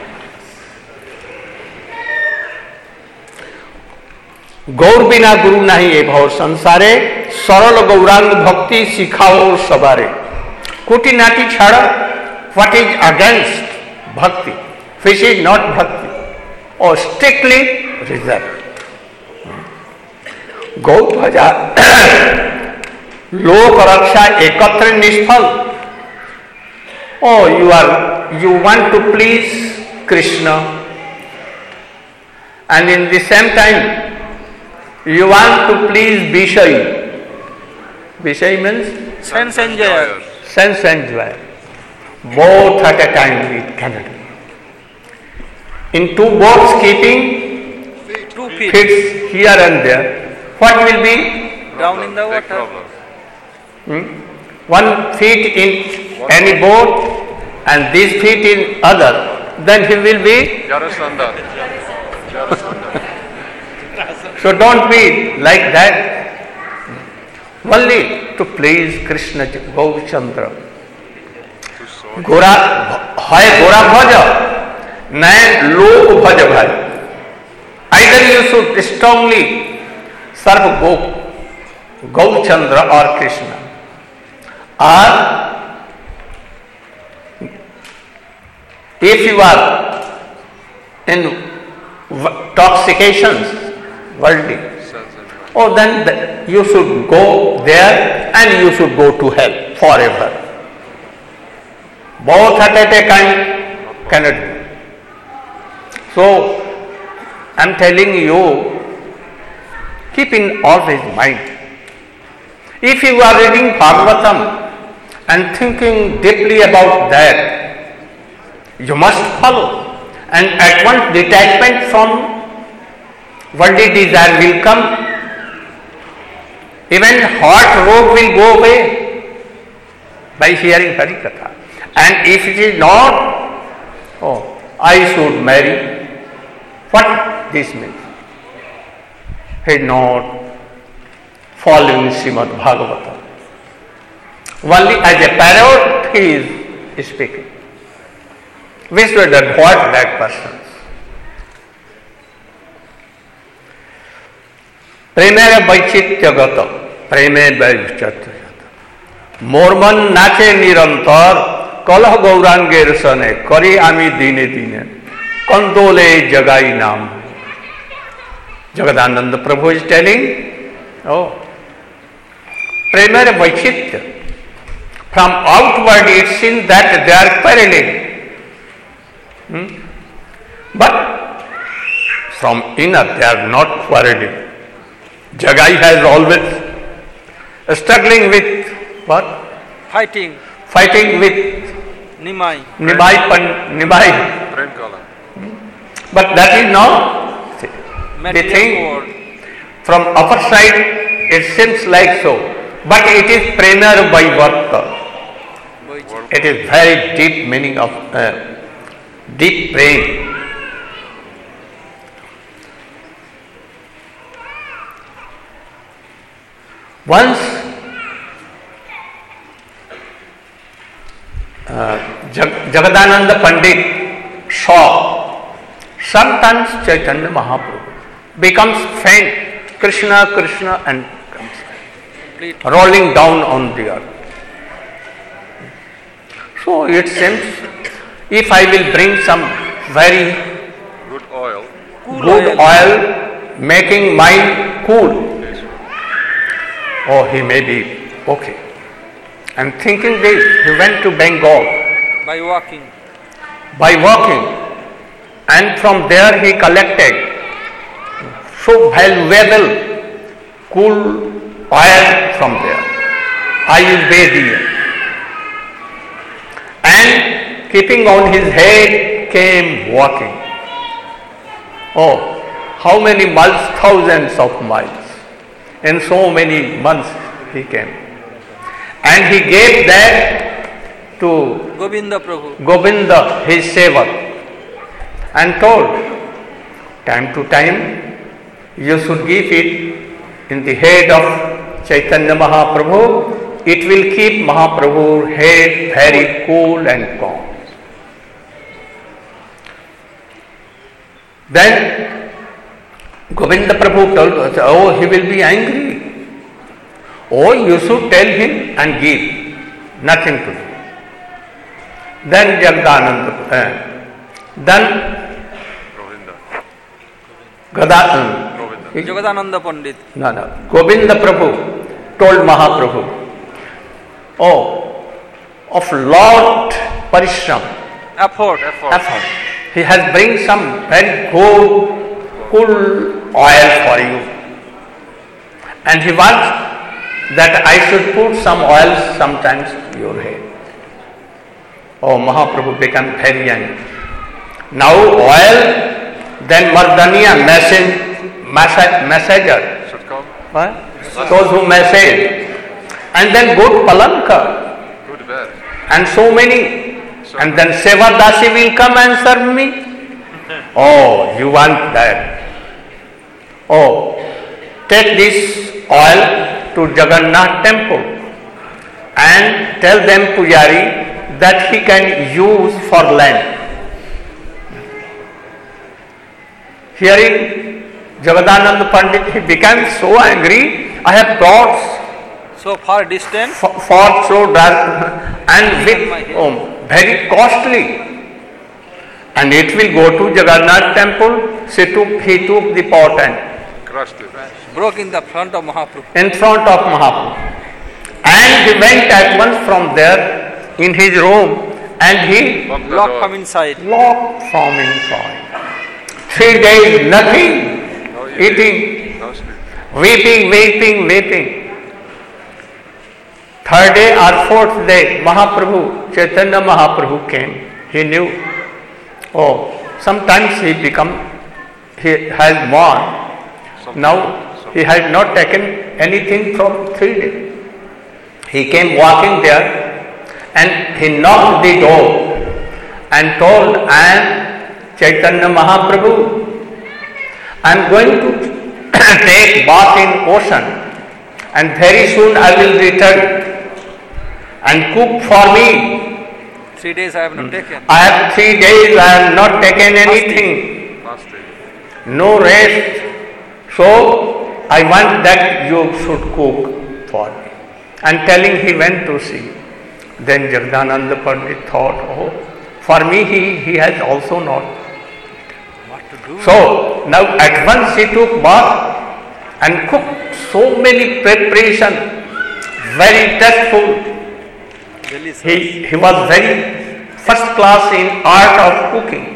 Gour বিনা গুরু নাহি এ ভব সংসারে, সরল গৌরাঙ্গ ভক্তি শিখাও সবারে। কুটিনাটি ছাড়া, what is against bhakti, which is not bhakti, or strictly reserved. गौ भजा लोक रक्षा एकत्र निष्फल. Oh, you are you want to please Krishna, and in the same time you want to please Vishay. Vishay means sense enjoyer sense enjoyer. Both at a time it cannot be. In two boats keeping two feet fits here and there, what will be? Down in the Big water problem. One feet in any boat and this feet in other, then he will be. Jarasandha. Jarasandha. So don't be like that. Only to please Krishna Gaurachandra. Gora হয় গোরা ভজ, নাই লোক ভজ ভাই। Either you should strongly serve Go, Gaurachandra or Krishna, or if you are in intoxications, worldly, oh then the- you should go there and you should go to hell forever. Both at a time cannot be. So I am telling you, keep in always mind. If you are reading Bhagavatam and thinking deeply about that, you must follow, and at once detachment from worldly desire will come. Even heart road will go away by hearing Hari Katha. And if it is not, oh, I should marry, what this means? He is not following Srimad Bhagavatam. Only as a parrot he is speaking. We should avoid that person. প্রেমের বৈচিত্র্যগত, প্রেমে বৈচিত্র্যগত, মোর মন নাচে নিরন্তর, কলহ গৌরাঙ্গের সনে করি আমি দিনে দিনে, কন্দোলে জগাই নাম। Jagadananda Prabhu is telling, oh, প্রেমের বৈচিত্র্য. From outward it seems that they are quarreling. Hmm? But from inner they are not quarreling. Jagai has always struggling with what? Fighting Fighting with Nimai Nimai Pan Nimai. Prem Kala. But that is not the material thing. World From upper side it seems like so. But it is Premar Vaivata. It is very deep meaning of uh, deep praying. Once Jagadananda Pandit saw sometimes Chaitanya Mahaprabhu becomes faint, Krishna, Krishna, and comes rolling down on the earth. So it seems, if I will bring some very Good oil. Cool good oil. oil, making mind cool, oh, he may be okay. And thinking this, he went to Bengal By walking. by walking, and from there he collected so valuable cool oil from there, Ayurvedic, and keeping on his head came walking. Oh, how many miles? Thousands of miles. In so many months he came. And he gave that to Govinda Prabhu. Govinda, his sevak, and told, time to time you should give it in the head of Chaitanya Mahaprabhu. It will keep Mahaprabhu's head very cool and calm. Then Govinda Prabhu told us, oh, he will be angry. Oh, you should tell him and give. Nothing to do. Then Jagadananda, uh, then Govinda. Gada, Govinda. Jagadananda Pandit. no, no, Govinda Prabhu told Mahaprabhu, oh, of Lord Parishram, Effort. Effort. effort, he has bring some very good, cool oil for you. And he wants that I should put some oil sometimes to your head. Oh, Mahaprabhu became very angry. Now oil, then Mardaniya, message, message, messenger, Should come. what? Those who message, and then good palanka, Good bed. and so many, and then Seva Dasi will come and serve me. Oh, you want that? Oh, take this oil to Jagannath temple and tell them Pujari that he can use for lamp. Hearing Jagadananda Pandit, he became so angry. I have brought So far distant. for, for so dark and with oh, very costly, and it will go to Jagannath temple. She took, he took the pot and Crushed it. Broke in the front of Mahaprabhu. in front of Mahaprabhu, and he went at once from there in his room, and he Bumped the Locked door. from inside. locked from inside. Three days nothing, No eating, No sleep. weeping, weeping, weeping. Third day or fourth day, Mahaprabhu, Chaitanya Mahaprabhu came. He knew, oh, sometimes he become, he has more. Now he has not taken anything from three days. He came walking there and he knocked the door and told, I am Chaitanya Mahaprabhu. I am going to take bath in ocean, and very soon I will return and cook for me. Three days I have not taken. I have three days, I have not taken anything, Fasting. no rest. So I want that you should cook for me. And telling, he went to see. Then Jagadananda Pandit thought, oh, for me he, he has also not. What to do? So now at once he took bath and cooked so many preparation, very tasteful. Delicious. He, he was very first class in art of cooking.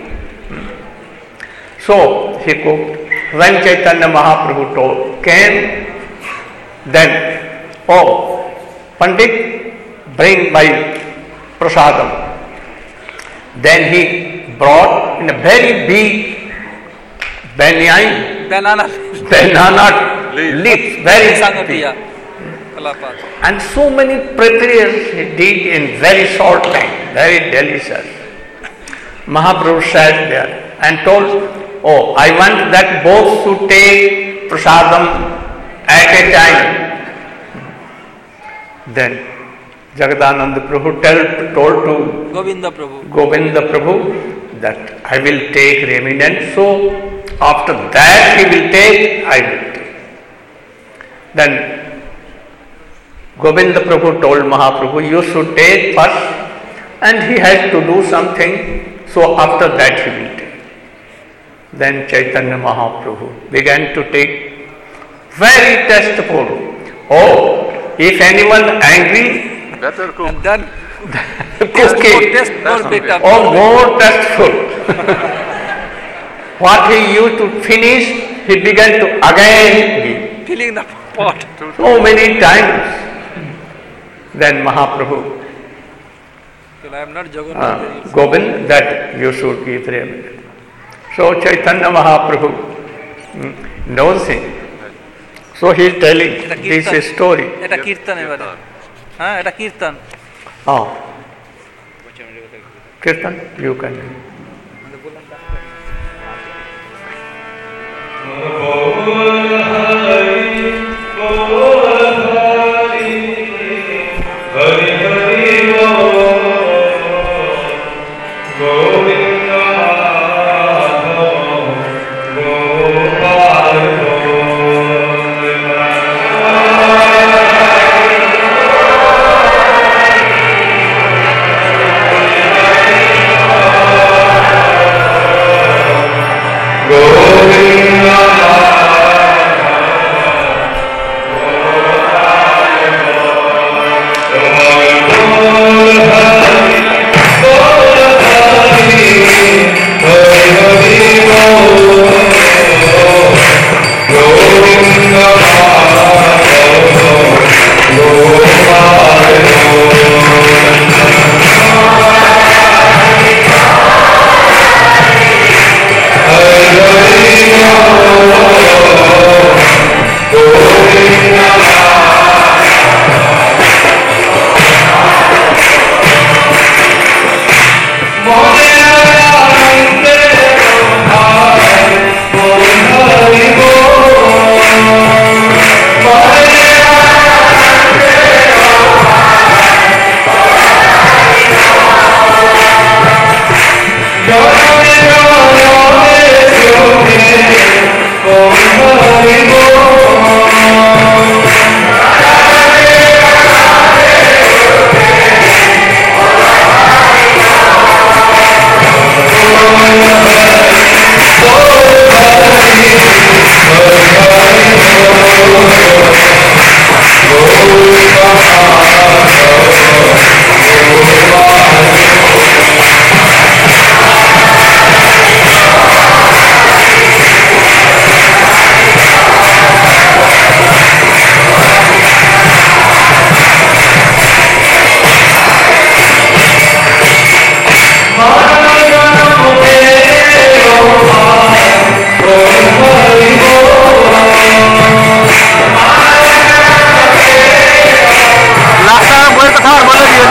So he cooked. When Chaitanya Mahaprabhu told, came, then, oh, Pandit, bring my prasadam. Then he brought in a very big banyan, Banana. banana Leaf. leaf, very big. Sangatiya. Kalapat. And so many preparations he did in very short time, very delicious. Mahaprabhu sat there and told, oh, I want that both should take prasadam at a time. Then Jagadananda Prabhu tell, told to Govinda Prabhu. Govinda Prabhu that I will take reminence. So after that he will take, I will take. Then Govinda Prabhu told Mahaprabhu, you should take first, and he has to do something, so after that he will take. Then Chaitanya Mahaprabhu began to take, very tasteful. Oh, if anyone angry, Better cook. And then cook more it. taste, more bitter. Oh, more tasteful. What he used to finish, he began to again give. Filling the pot. So many times. Then Mahaprabhu, Well, I am not uh, Jagannath. Govind, that you should give reminence. So Chaitanya Mahaprabhu mm, knows him. So he is telling It's a this kirtan. story. এটা কীর্তন এবারে হ্যাঁ এটা kirtan Oh, Kirtan, you can. Last time, where's the car?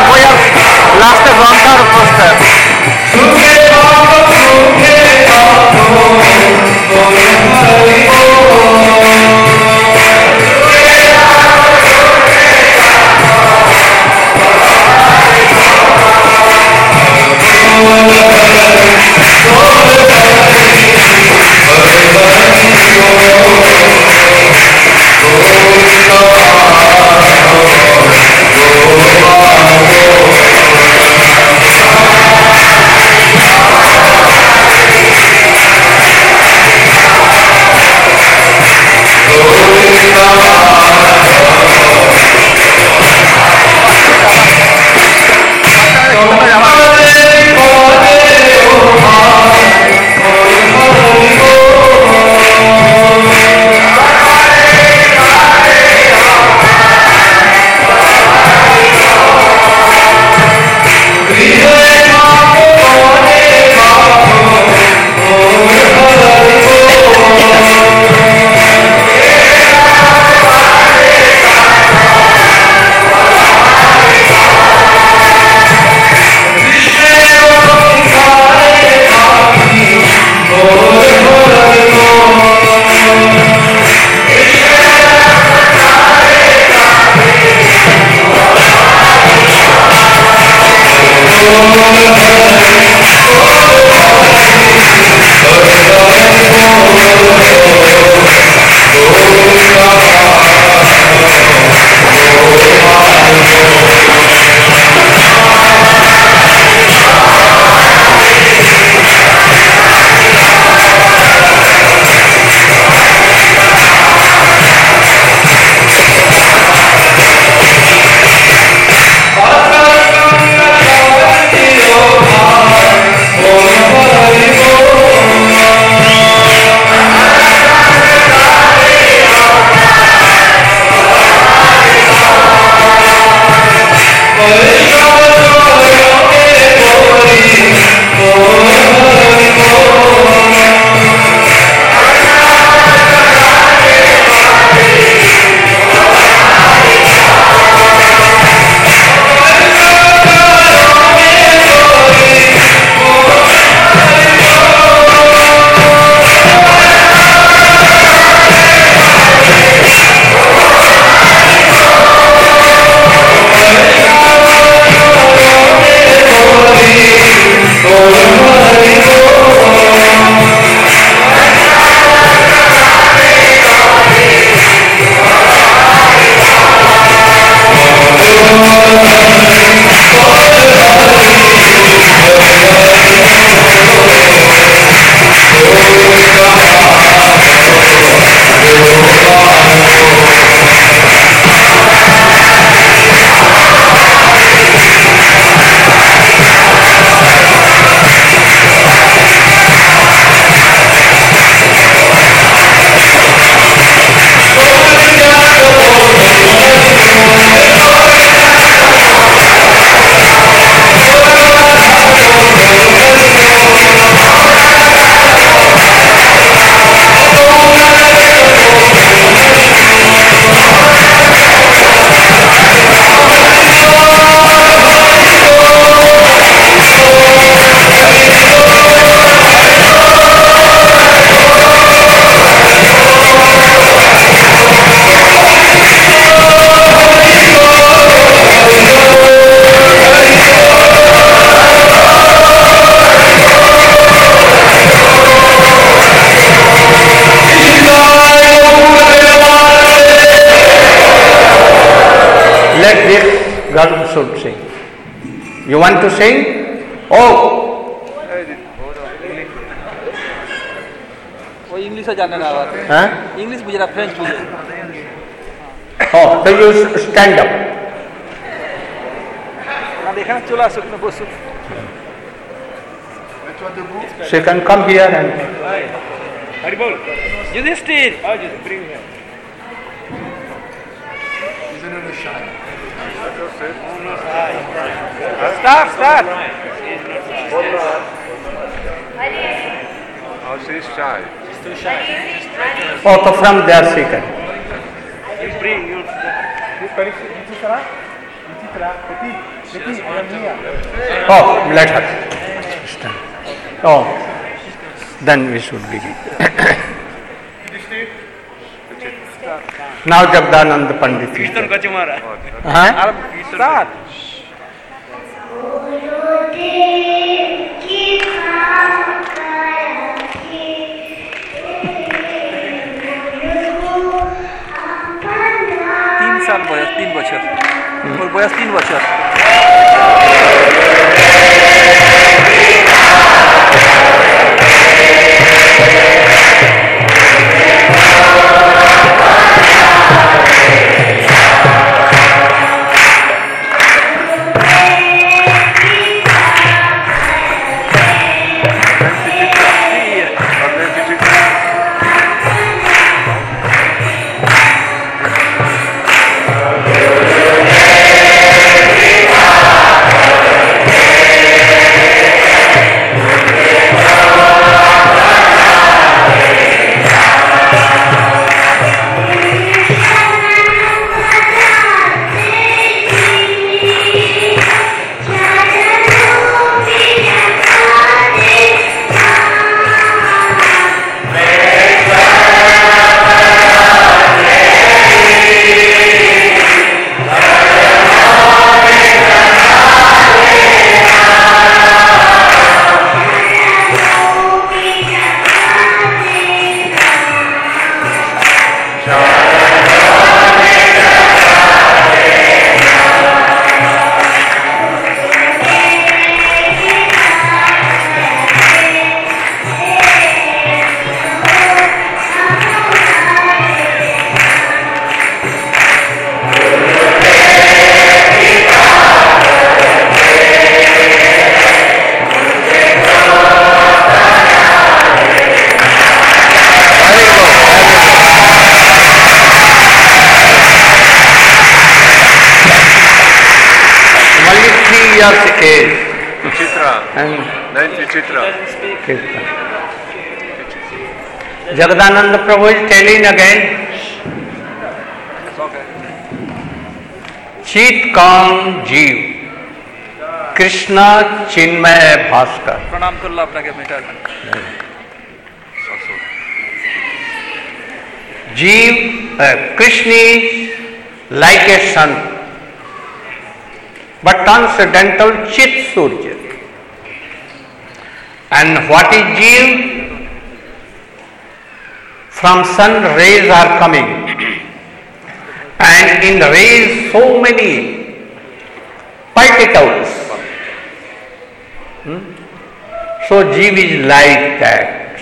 You want to sing? Oh, वो English जाने ना आवाज huh? English बुझरा French बुझे Oh, so you stand up. ना देखा ना चला सुख न Basu She can come here and Haribol Yudhishthir Start, start. Oh, she's shy. oh, so from there she can. Oh, let her stand. Oh, then we should begin. Now Jagdanand Pandit. कीर्तन का चुमारा Huh? Start. तीन साल बयस तीन बছর ওর বয়স তিন বছর years age. Chitra. And Nancy Chitra. Kirtan. Jagadananda Prabhu is telling again, Chit Kam Jeev, Krishna Chinmay Bhaskar. प्रणाम করলাম আপনাকে মিটার Jeev, uh, Krishna is like a sun, but transcendental Chit Surya. And what is Jeev? From sun rays are coming, and in rays so many particles. Hmm? So Jeev is like that.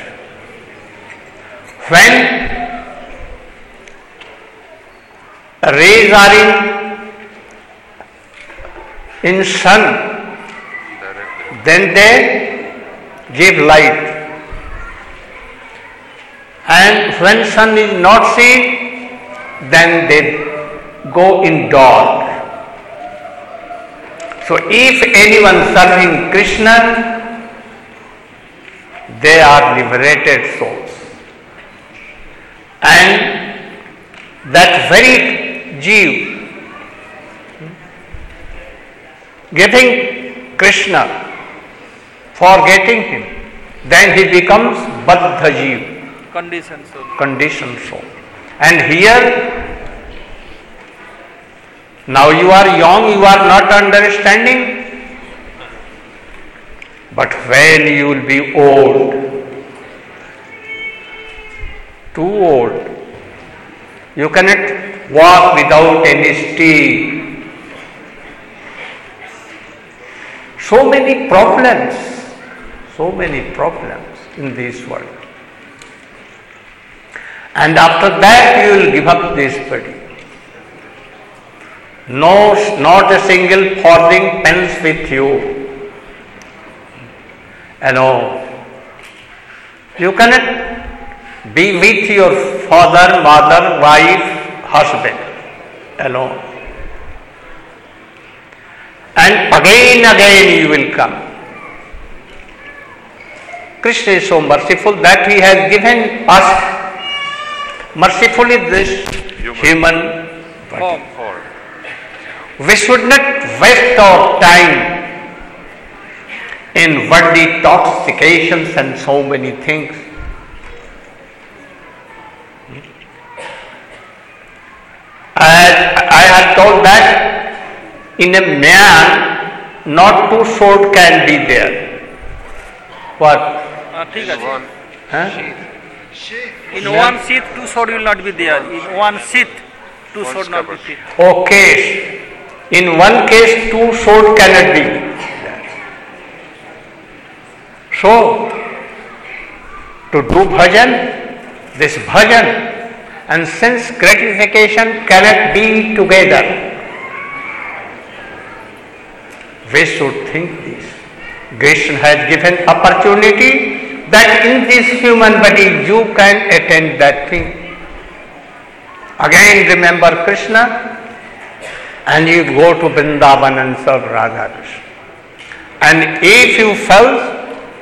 When rays are in in sun, then they give light. And when sun is not seen, then they go in dark. So if anyone serving Krishna, they are liberated souls. And that very Jeev, getting Krishna, forgetting him, then he becomes Baddha Jeev, condition soul. conditioned soul. And here, now you are young, you are not understanding, but when you will be old, too old, you cannot walk without any stick. So many problems, so many problems in this world. And after that you will give up this body. No, not a single farthing pence with you. You know, you cannot be with your father, mother, wife, husband alone. And again, again you will come. Krishna is so merciful that he has given us mercifully this human, human body. Form. We should not waste our time in worldly intoxications and so many things. As I have told that in a man, not two sword can be there. What? Ah, ठीक है. One Huh? In one sheath, two sword will not be there. In one sheath, two One sword not be scabbard. there. Okay. In one case, two sword cannot be. So, to do bhajan, this bhajan and sense gratification cannot be together. We should think this. Krishna has given opportunity that in this human body you can attain that thing. Again remember Krishna and you go to Vrindavan and serve Radha Krishna. And if you fail,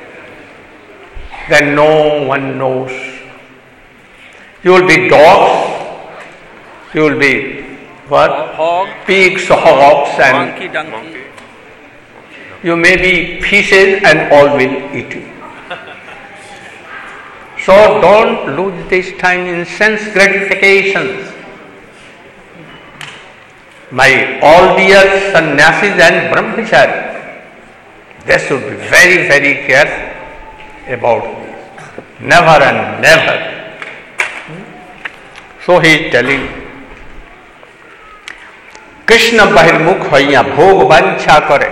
then no one knows. You will be dogs, you will be what? Hog, Pigs, hogs, and monkey, donkey. monkey. you may be fishes and all will eat you. So don't lose this time in sense gratifications. My all dear sannyasis and brahmachari, they should be very, very careful about this. Never and never. So he is telling, Krishna bahirmukh hoiya bhog vancha kare.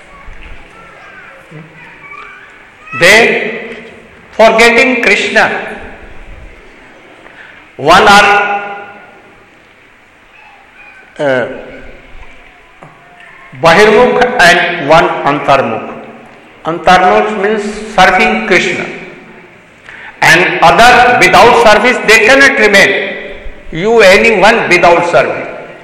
They forgetting Krishna. One are uh, bahirmukh and one antarmukh. Antarmukh means serving Krishna. And other without service they cannot remain. You anyone without service.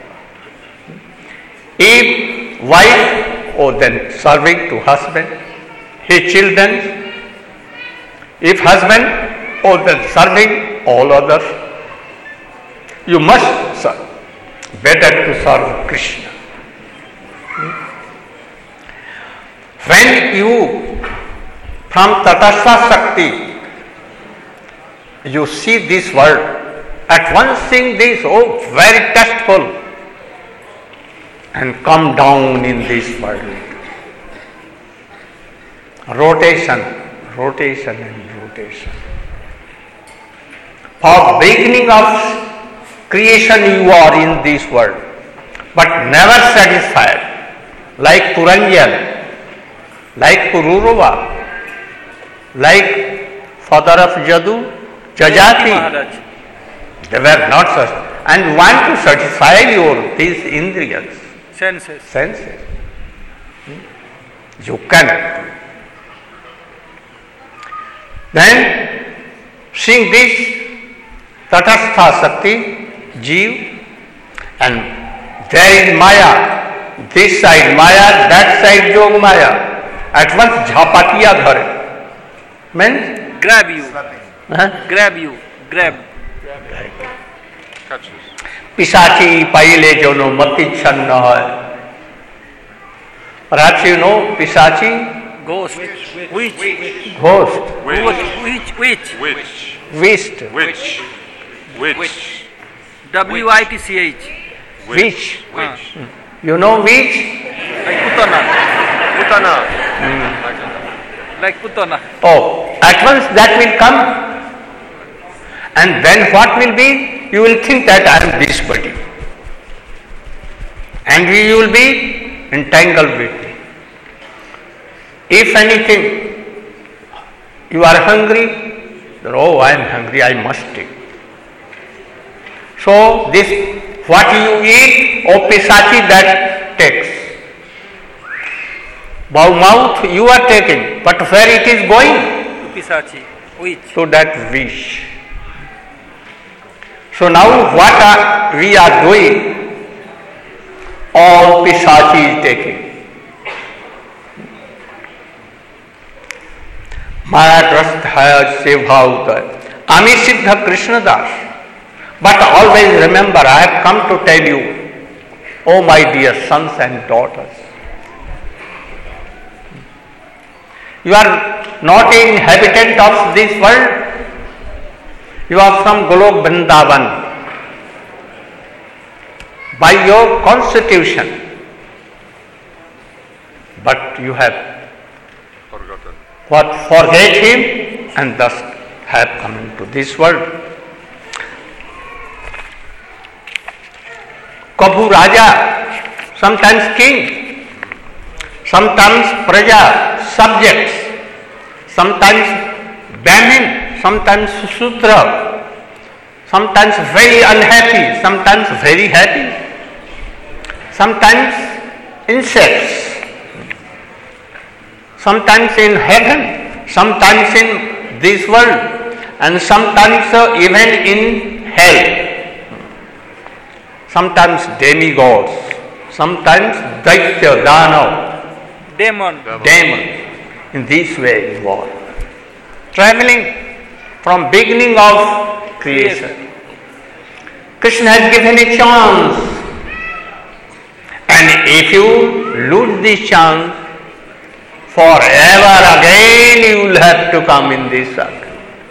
If wife, oh then serving to husband, his children. If husband, oh then serving all others. You must serve. Better to serve Krishna. When you from Tatastha Shakti, you see this world, at once seeing this, oh very tasteful, and come down in this world. Rotation, rotation and rotation. For beginning of creation you are in this world, but never satisfied, like Puranjan, like Pururava, like father of Jadu, Jajati. They were not such, and want to satisfy your these indriyas, Senses. senses. You cannot. Then seeing this Tatastha Shakti, Jeev, and there in Maya, this side Maya, that side Yog Maya, at once jhapatiya dhare. Means? Grab you. Huh? Grab you. Grab. Catches. पिशाची पहले जो no मति छन्न है. Perhaps you know Pisachi, Ghost. Witch. ghost, Witch. Witch. Which? witch, Which? Which? W I T C H. witch. Which? You know witch? Like Putana. Putana. Like Putana. Oh, at once that will come. And then what will be? You will think that I am this body. And you will be entangled with it. If anything, you are hungry, then, oh, I am hungry, I must take. So this, what you eat, oh Pisachi, that takes. Bow mouth you are taking, but where it is going? To Pisachi. Which? To that wish. So now what are, we are doing, all Pisachi is taking. माया ग्रस्त है से भाव उदय आमी सिद्ध Krishnadas but always remember I have come to tell you, oh my dear sons and daughters, you are not an inhabitant of this world, you are from Golok Vrindavan by your constitution, but you have Forgotten. what forget him and thus have come into this world. Kabhu Raja, sometimes king, sometimes Praja, subjects, sometimes Brahmin, sometimes Sudra, sometimes very unhappy, sometimes very happy, sometimes insects, sometimes in heaven, sometimes in this world, and sometimes uh, even in hell. Sometimes demigods, sometimes Daitya, Danav, Demon. demons. In this way you are traveling from beginning of creation. Krishna has given a chance, and if you lose this chance, forever again you will have to come in this circle.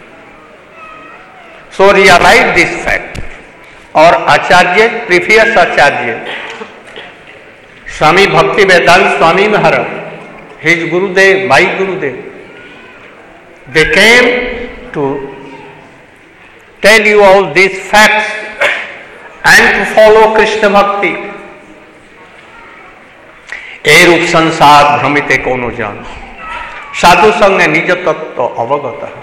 So realize this fact. Or Acharya, previous Acharya, Swami Bhakti Vedanta Swami Maharaj, his Gurudev, my Gurudev, they came to tell you all these facts and to follow Krishna Bhakti. Erup sansar bhramite kono jan, sadhu sangne nija tattva avagata.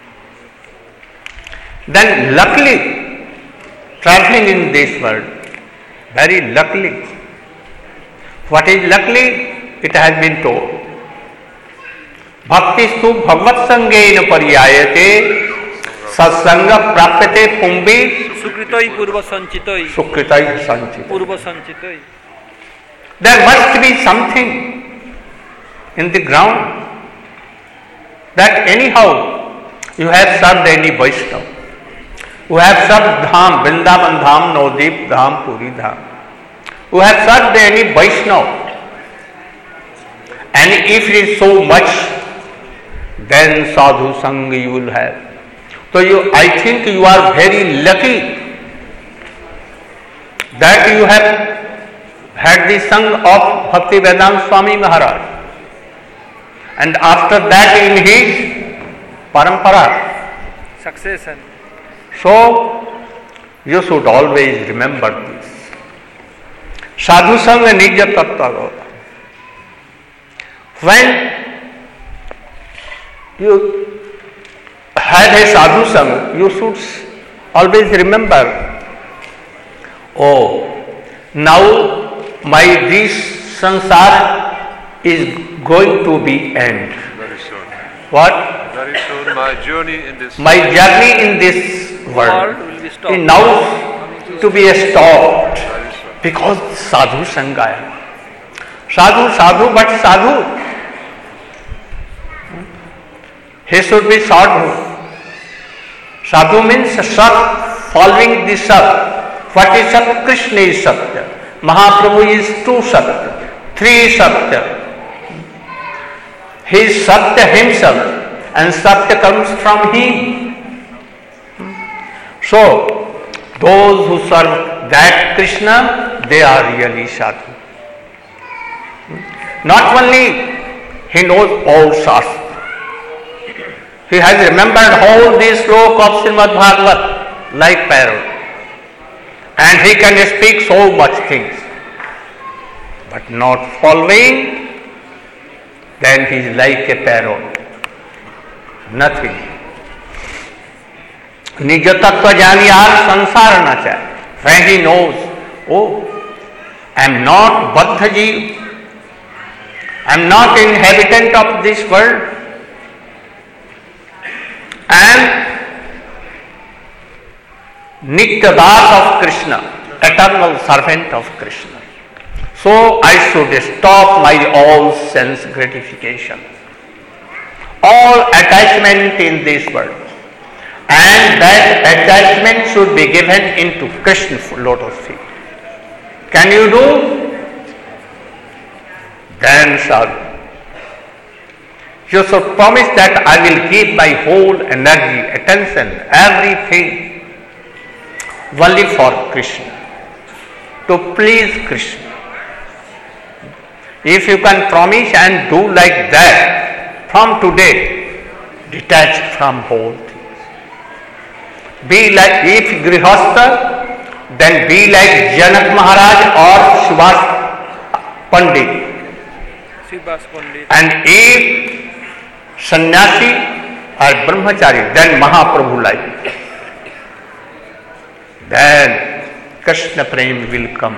Then luckily, traveling in this world, very luckily. What is luckily? It has been told. Bhaktistu bhagvat sangena pariyayate satsanga prapyate pumbi Sukritoi purva sanchitoi. sukritai sanchita. Purva sanchitoi. There must be something in the ground that anyhow you have served any Vaishnava. Who have served Dham, Vrindavan Dham, Navdeep Dham, Puri Dham. Who have served any Vaishnava. And if it is so much, then Sadhu Sangha you will have. So you, I think you are very lucky that you have had the Sangha of Bhakti Vedanta Swami Maharaj. And after that in his Parampara. Succession. So, you should always remember this. Sadhu Sangha Nija Tattva. When you have a Sadhu Sangha, you should always remember, oh, now my this sansar is going to be end. Very soon. What? Very soon my journey in this My journey in this world World will be stopped. is now to be stopped because sadhu sangha. Sadhu, sadhu, but sadhu. He should be sadhu. Sadhu means sat, following the sat. What is sat? Krishna is satya. Mahaprabhu is two satya. Three satya. He is satya himself. And satya comes from him. So, those who serve that Krishna, they are really sadhu. Not only he knows all Shastra, he has remembered all these sloka of Srimad Bhagavat like parrot, and he can speak so much things, but not following then he is like a parrot. Nothing. निज तत्व जानियार संसार न चाहे. When he knows, oh, I am not Baddha Jeev, I am not inhabitant of this world, I am Nitya Das of Krishna, eternal servant of Krishna. So I should stop my all sense gratification, all attachment in this world, and that attachment should be given into Krishna's lotus feet. Can you do? Then sadhu, you should promise that I will give my whole energy, attention, everything only for Krishna, to please Krishna. If you can promise and do like that, from today, detached from whole things. Be like, if Grihastha, then be like Janak Maharaj or Subhas Pandit. Subhas Pandit. And if sannyasi or brahmachari, then Mahaprabhu like. Then Krishna Prem will come.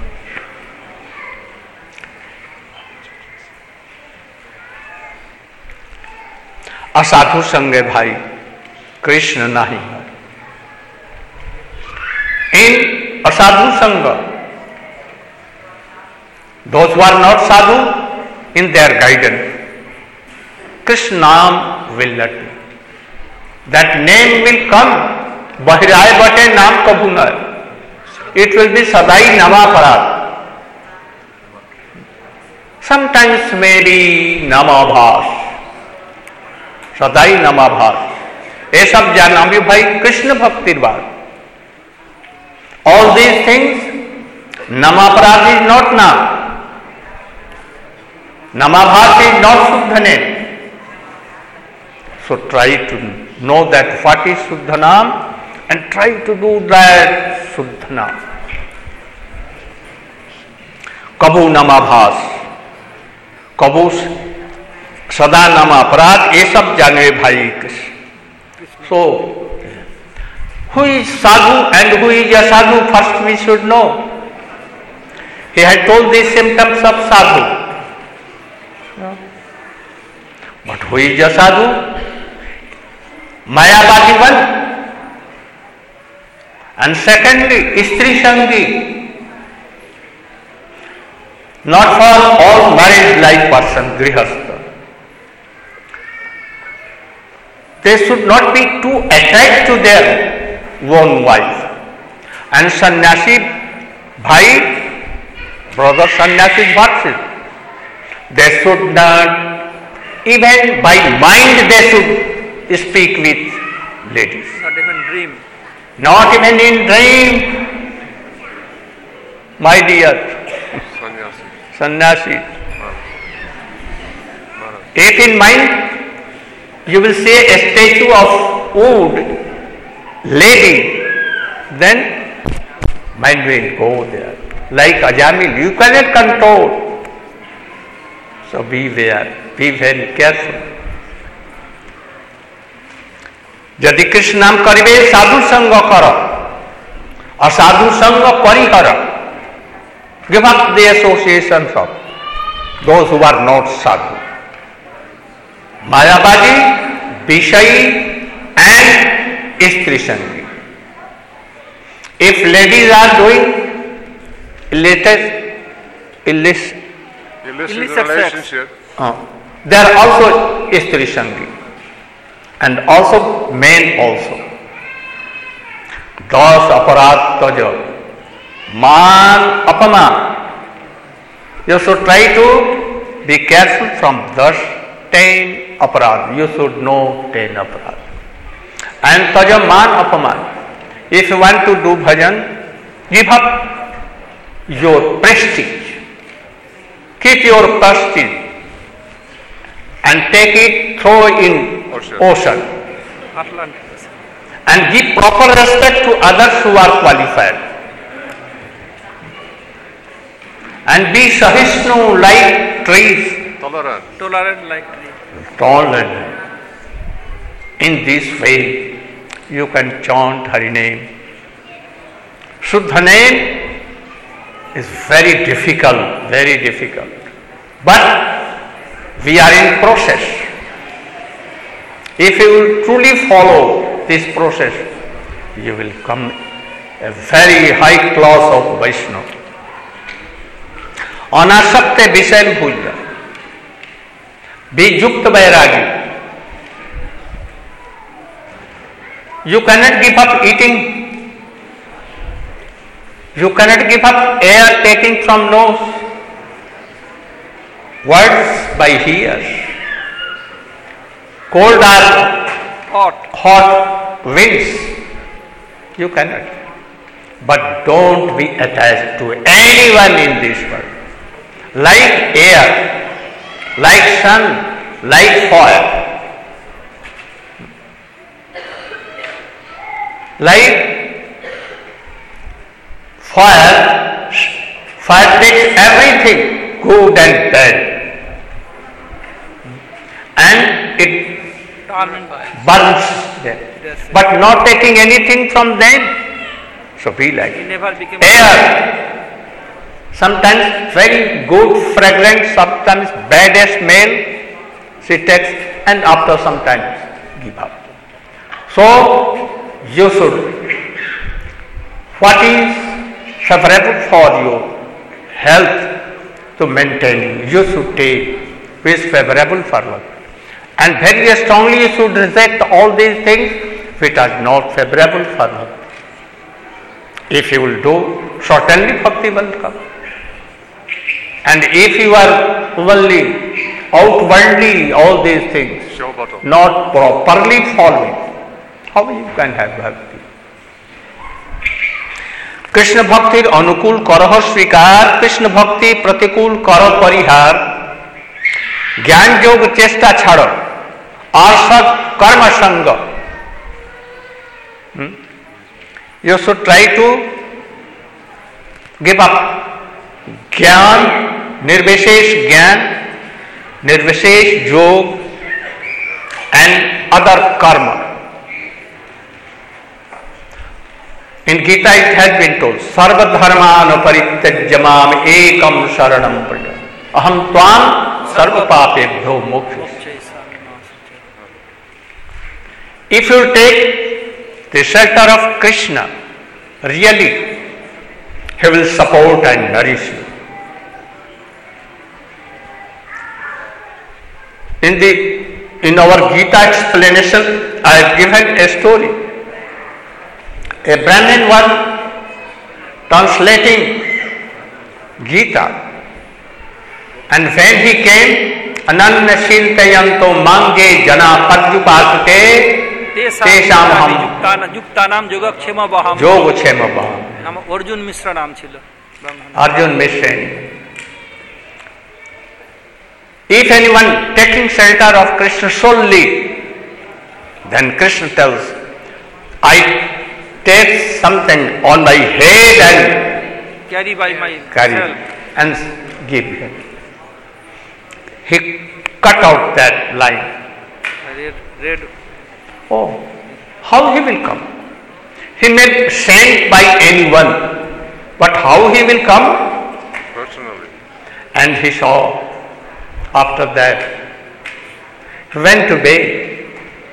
असाधु संग भाई कृष्ण नहीं है. In असाधु संग, those who are not sadhu, in their guidance, Krishna naam will not be. That name will come. Bahiraye bate naam kabhu na. It will be sadai namaparad. Sometimes maybe namabhas. सदाई नमाभास. ये सब जाना भी भाई कृष्ण भक्ति बात. All these things, namaparad is not naam. Namabhas is not Suddha name. So try to know that what is Suddha naam and try to do that Suddha naam. Kabhu namabhas, kabhu सदा नाम अपराध, ये सब जाने भाई Krishna. So, who is sadhu and who is a sadhu, first we should know. He had told the symptoms of sadhu. But who is a sadhu? Mayavadi one. And secondly, Istri Sangi. Not for all married life person, Grihastha. They should not be too attached to their own wife. And sannyasi, bhai, brother sannyasi verses, they should not, even by mind they should speak with ladies. Not even dream. Not even in dream. My dear Sannyasi. sannyasi, Maharaj. if in mind you will see a statue of wood lady, then mind will go there. Like Ajamil, you cannot control. So beware, be very careful. यदि कृष्ण नाम करिबे साधु संग कर, असाधु संग परिहर. Give up the associations of those who are not sadhu. Mayavadi, Vishayi and Istri Sangi. If ladies are doing illicit, illicit, Illicit Illicit sex. relationship. uh, they are also Istri Sangi. And also men also. Das aparad taja, man apaman. You should try to be careful from thus ten aparad. You should know ten aparad. And taja man apaman. If you want to do bhajan, give up your prestige. Keep your prestige and take it, throw in Ocean. ocean. Atlantis. And give proper respect to others who are qualified. And be Sahishnu like trees. Tolerant. tolerant like tree. Tolerant. In this way, you can chant Hari name. Shuddha name is very difficult, very difficult. But we are in process. If you will truly follow this process, you will come a very high class of Vaishnava. अनासक्त विषय भूल जा, वियुक्त वैरागी. You cannot give up eating. You cannot give up air taking from nose. Words by ears. Cold or Hot. hot winds. You cannot. But don't be attached to anyone in this world. Like air, like sun, like fire. Like fire, fire takes everything, good and bad, and it burns them, but not taking anything from them. So be like He never became air. Sometimes very good fragrance, sometimes bad smell she takes, and after some time give up. So you should, what is favorable for your health to maintain, you should take which is favorable for life. And very strongly you should reject all these things which are not favorable for life. If you will do, certainly bhakti will come. And if you are only outwardly all these things, Show bottom. not properly following, how you can have bhakti? Krishna भक्ति अनुकूल करह स्वीकार, कृष्ण भक्ति प्रतिकूल कर परिहार. ज्ञान योग चेष्टा छाड़ और सद कर्म संग. You should try to give up ज्ञान, निर्विशेष ज्ञान, निर्विशेष योग and other karma. In Gita it has been told, sarva dharman parityajya mam ekam sharanam praja aham tvam sarva papebhyo moksha. If you take the shelter of Krishna, really, he will support and nourish you. In the in our Gita explanation, I have given a story. A Brahmin was translating Gita, and when he came, Ananya Shintayanto Mange Jana Padyupasate Tesham Ham युक्तानाम योगक्षेम बहाम Yogachema Baham. नाम अर्जुन मिश्र नाम ছিল Arjun Mishra. If anyone taking shelter of Krishna solely, then Krishna tells, I take something on my head and carry by my carry self. and give him. He cut out that line. Red, red. Oh, how he will come? He may be sent by anyone, but how he will come? Personally. And he saw. After that, he went to bed.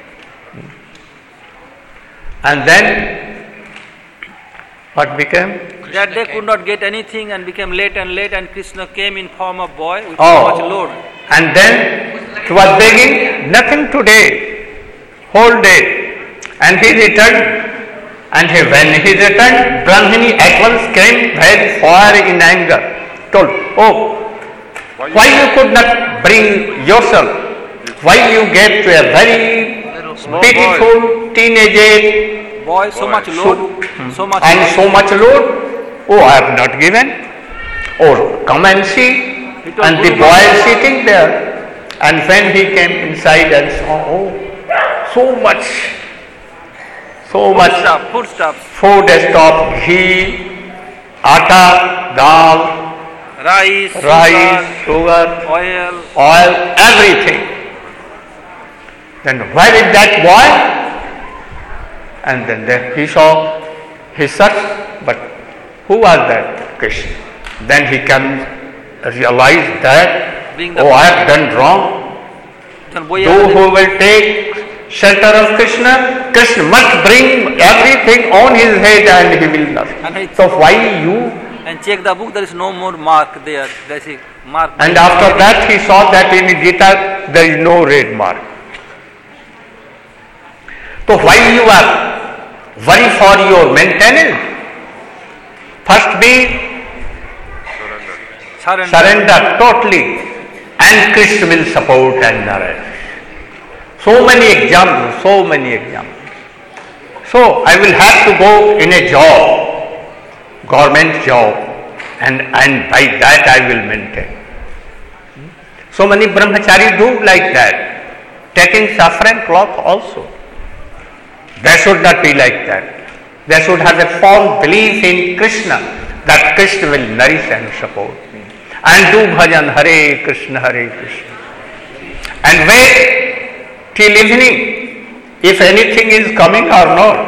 And then, what became? That they could not get anything and became late and late, and Krishna came in form of boy with Oh. so much load. And then he was begging, nothing today, whole day. And he returned. And he, when he returned, Brahmini at once came very far in anger, told, oh, why you could not bring yourself? Why you gave to a very Small beautiful teenager Boy, so Boy. much load, so much and load. so much load? Oh, I have not given. Oh, come and see. It was And the good boy enough. is sitting there. And when he came inside and saw, oh, so much, so Food much stuff, food stuff. food stuff, ghee, atta, dal, rice, rice, sugar, sugar, oil. oil, everything. Then where is that boy? And then there he saw, he searched, but who was that? Krishna. Then he can realize that, Being the oh, I have done wrong. Then boy Those who will take shelter of Krishna, Krishna must bring everything on his head and he will not. And he- So why you? and check the book, there is no more mark there. There is a mark. And after that he saw that in Gita there is no red mark. So why you are worried for your maintenance? First be Surrender. surrender. surrender totally and Krishna will support and narrate. So many examples, so many examples. So I will have to go in a job, government job, and, and by that I will maintain. So many brahmachari do like that, taking saffron cloth also. They should not be like that. They should have a firm belief in Krishna, that Krishna will nourish and support me. And do bhajan, Hare Krishna, Hare Krishna. And wait till evening, if anything is coming or not.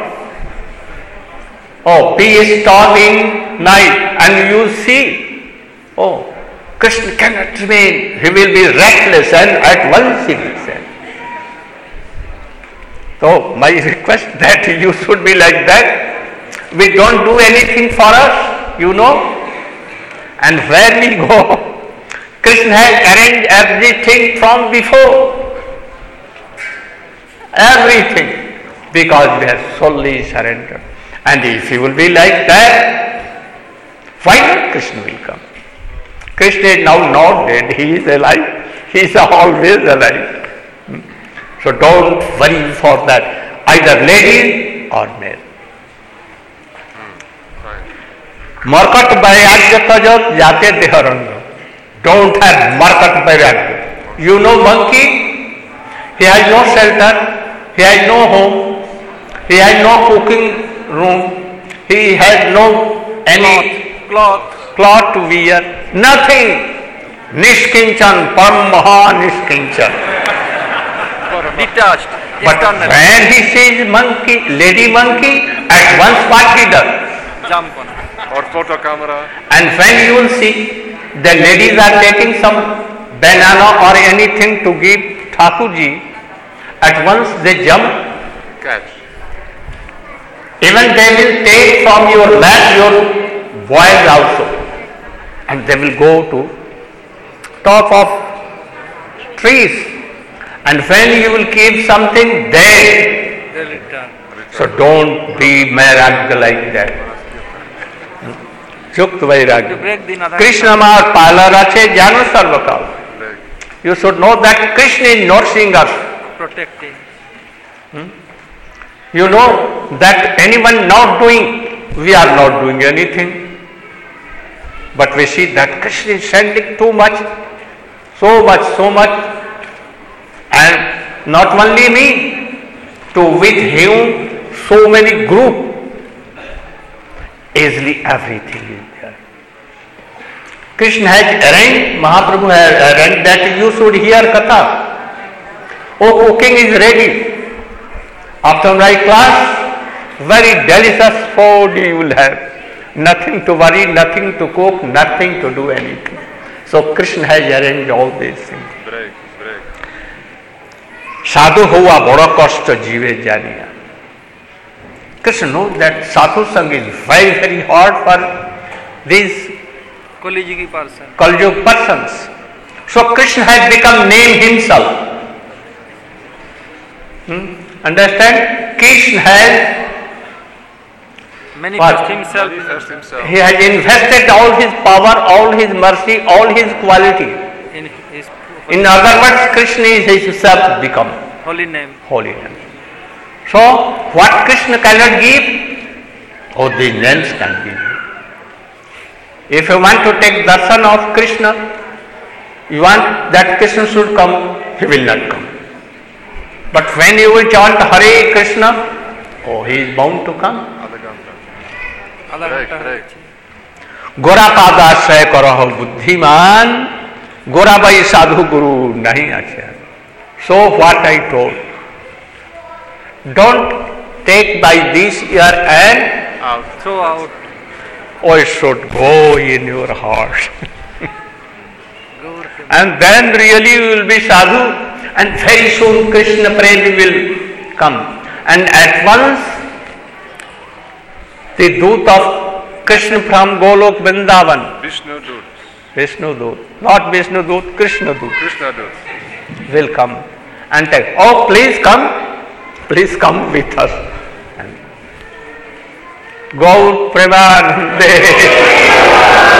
Oh, be a storm in night and you see, oh, Krishna cannot remain, he will be restless and at once he will say. So my request that you should be like that. We don't do anything for us, you know. And where we go, Krishna has arranged everything from before. Everything. Because we have solely surrendered. And if he will be like that, why not Krishna will come? Krishna is now not dead, he is alive. He is always alive. So don't worry for that, either lady or male. Markat vairagya tajat jate deharanga. Don't have markat vairagya. You know monkey? He has no shelter, he has no home, he has no cooking room, he has no any Cloth. cloth to wear, nothing. Nishkinchan, param maha nishkinchan. Detached. But External. when he sees monkey, lady monkey, at once what he does? Jump on. Or photo camera. And when you will see, the ladies are taking some banana or anything to give Thakurji, at once they jump. Catch. Even they will take from your lap your boys also. And they will go to top of trees. And when you will keep something there, They return. so don't be vairagya like that. Chukt To vairagya. break the another. Krishna amar palar ache jano sarvakal. Break. You should know that Krishna is nourishing us. Protecting. You know that anyone not doing, we are not doing anything. But we see that Krishna is sending too much, so much, so much. And not only me, to with him so many group, easily everything is there. Krishna has arranged, Mahaprabhu has arranged that you should hear Katha. Oh, cooking is ready. After my class, very delicious food you will have. Nothing to worry, nothing to cook, nothing to do anything. So Krishna has arranged all these things. Break. Break. साधु हुआ बड़ा कष्ट जीवे जानिया. Krishna knows that sadhu sang is very very hard for these Koliji person. Kaljug persons. So Krishna has become name himself. Hmm? Understand? Krishna has Manifest What? himself. Manifest himself. he has invested all his power, all his mercy, all his quality. In his In other words, Krishna is himself become holy name. holy name. So, what Krishna cannot give, oh, these names can give. If you want to take darshan of Krishna, you want that Krishna should come, he will not come. But when you will chant Hare Krishna, oh, he is bound to come. Adha Ganta. Other Correct, than- correct. गोरा पादाश्रय करह बुद्धिमान, गोरा by साधु गुरु नहीं आचे. So what I told, don't take by this ear and Out. Throw out. oh, it should go in your heart. And then really you will be sadhu, and very soon Krishna Prem will come. And at once the Doot of Krishna from Golok Vrindavan, Vishnu Dut. Vishnu Doot, not Vishnu Doot, Krishna Doot, Krishna Dut. will come and take, oh please come, please come with us. And Gaur Premanande.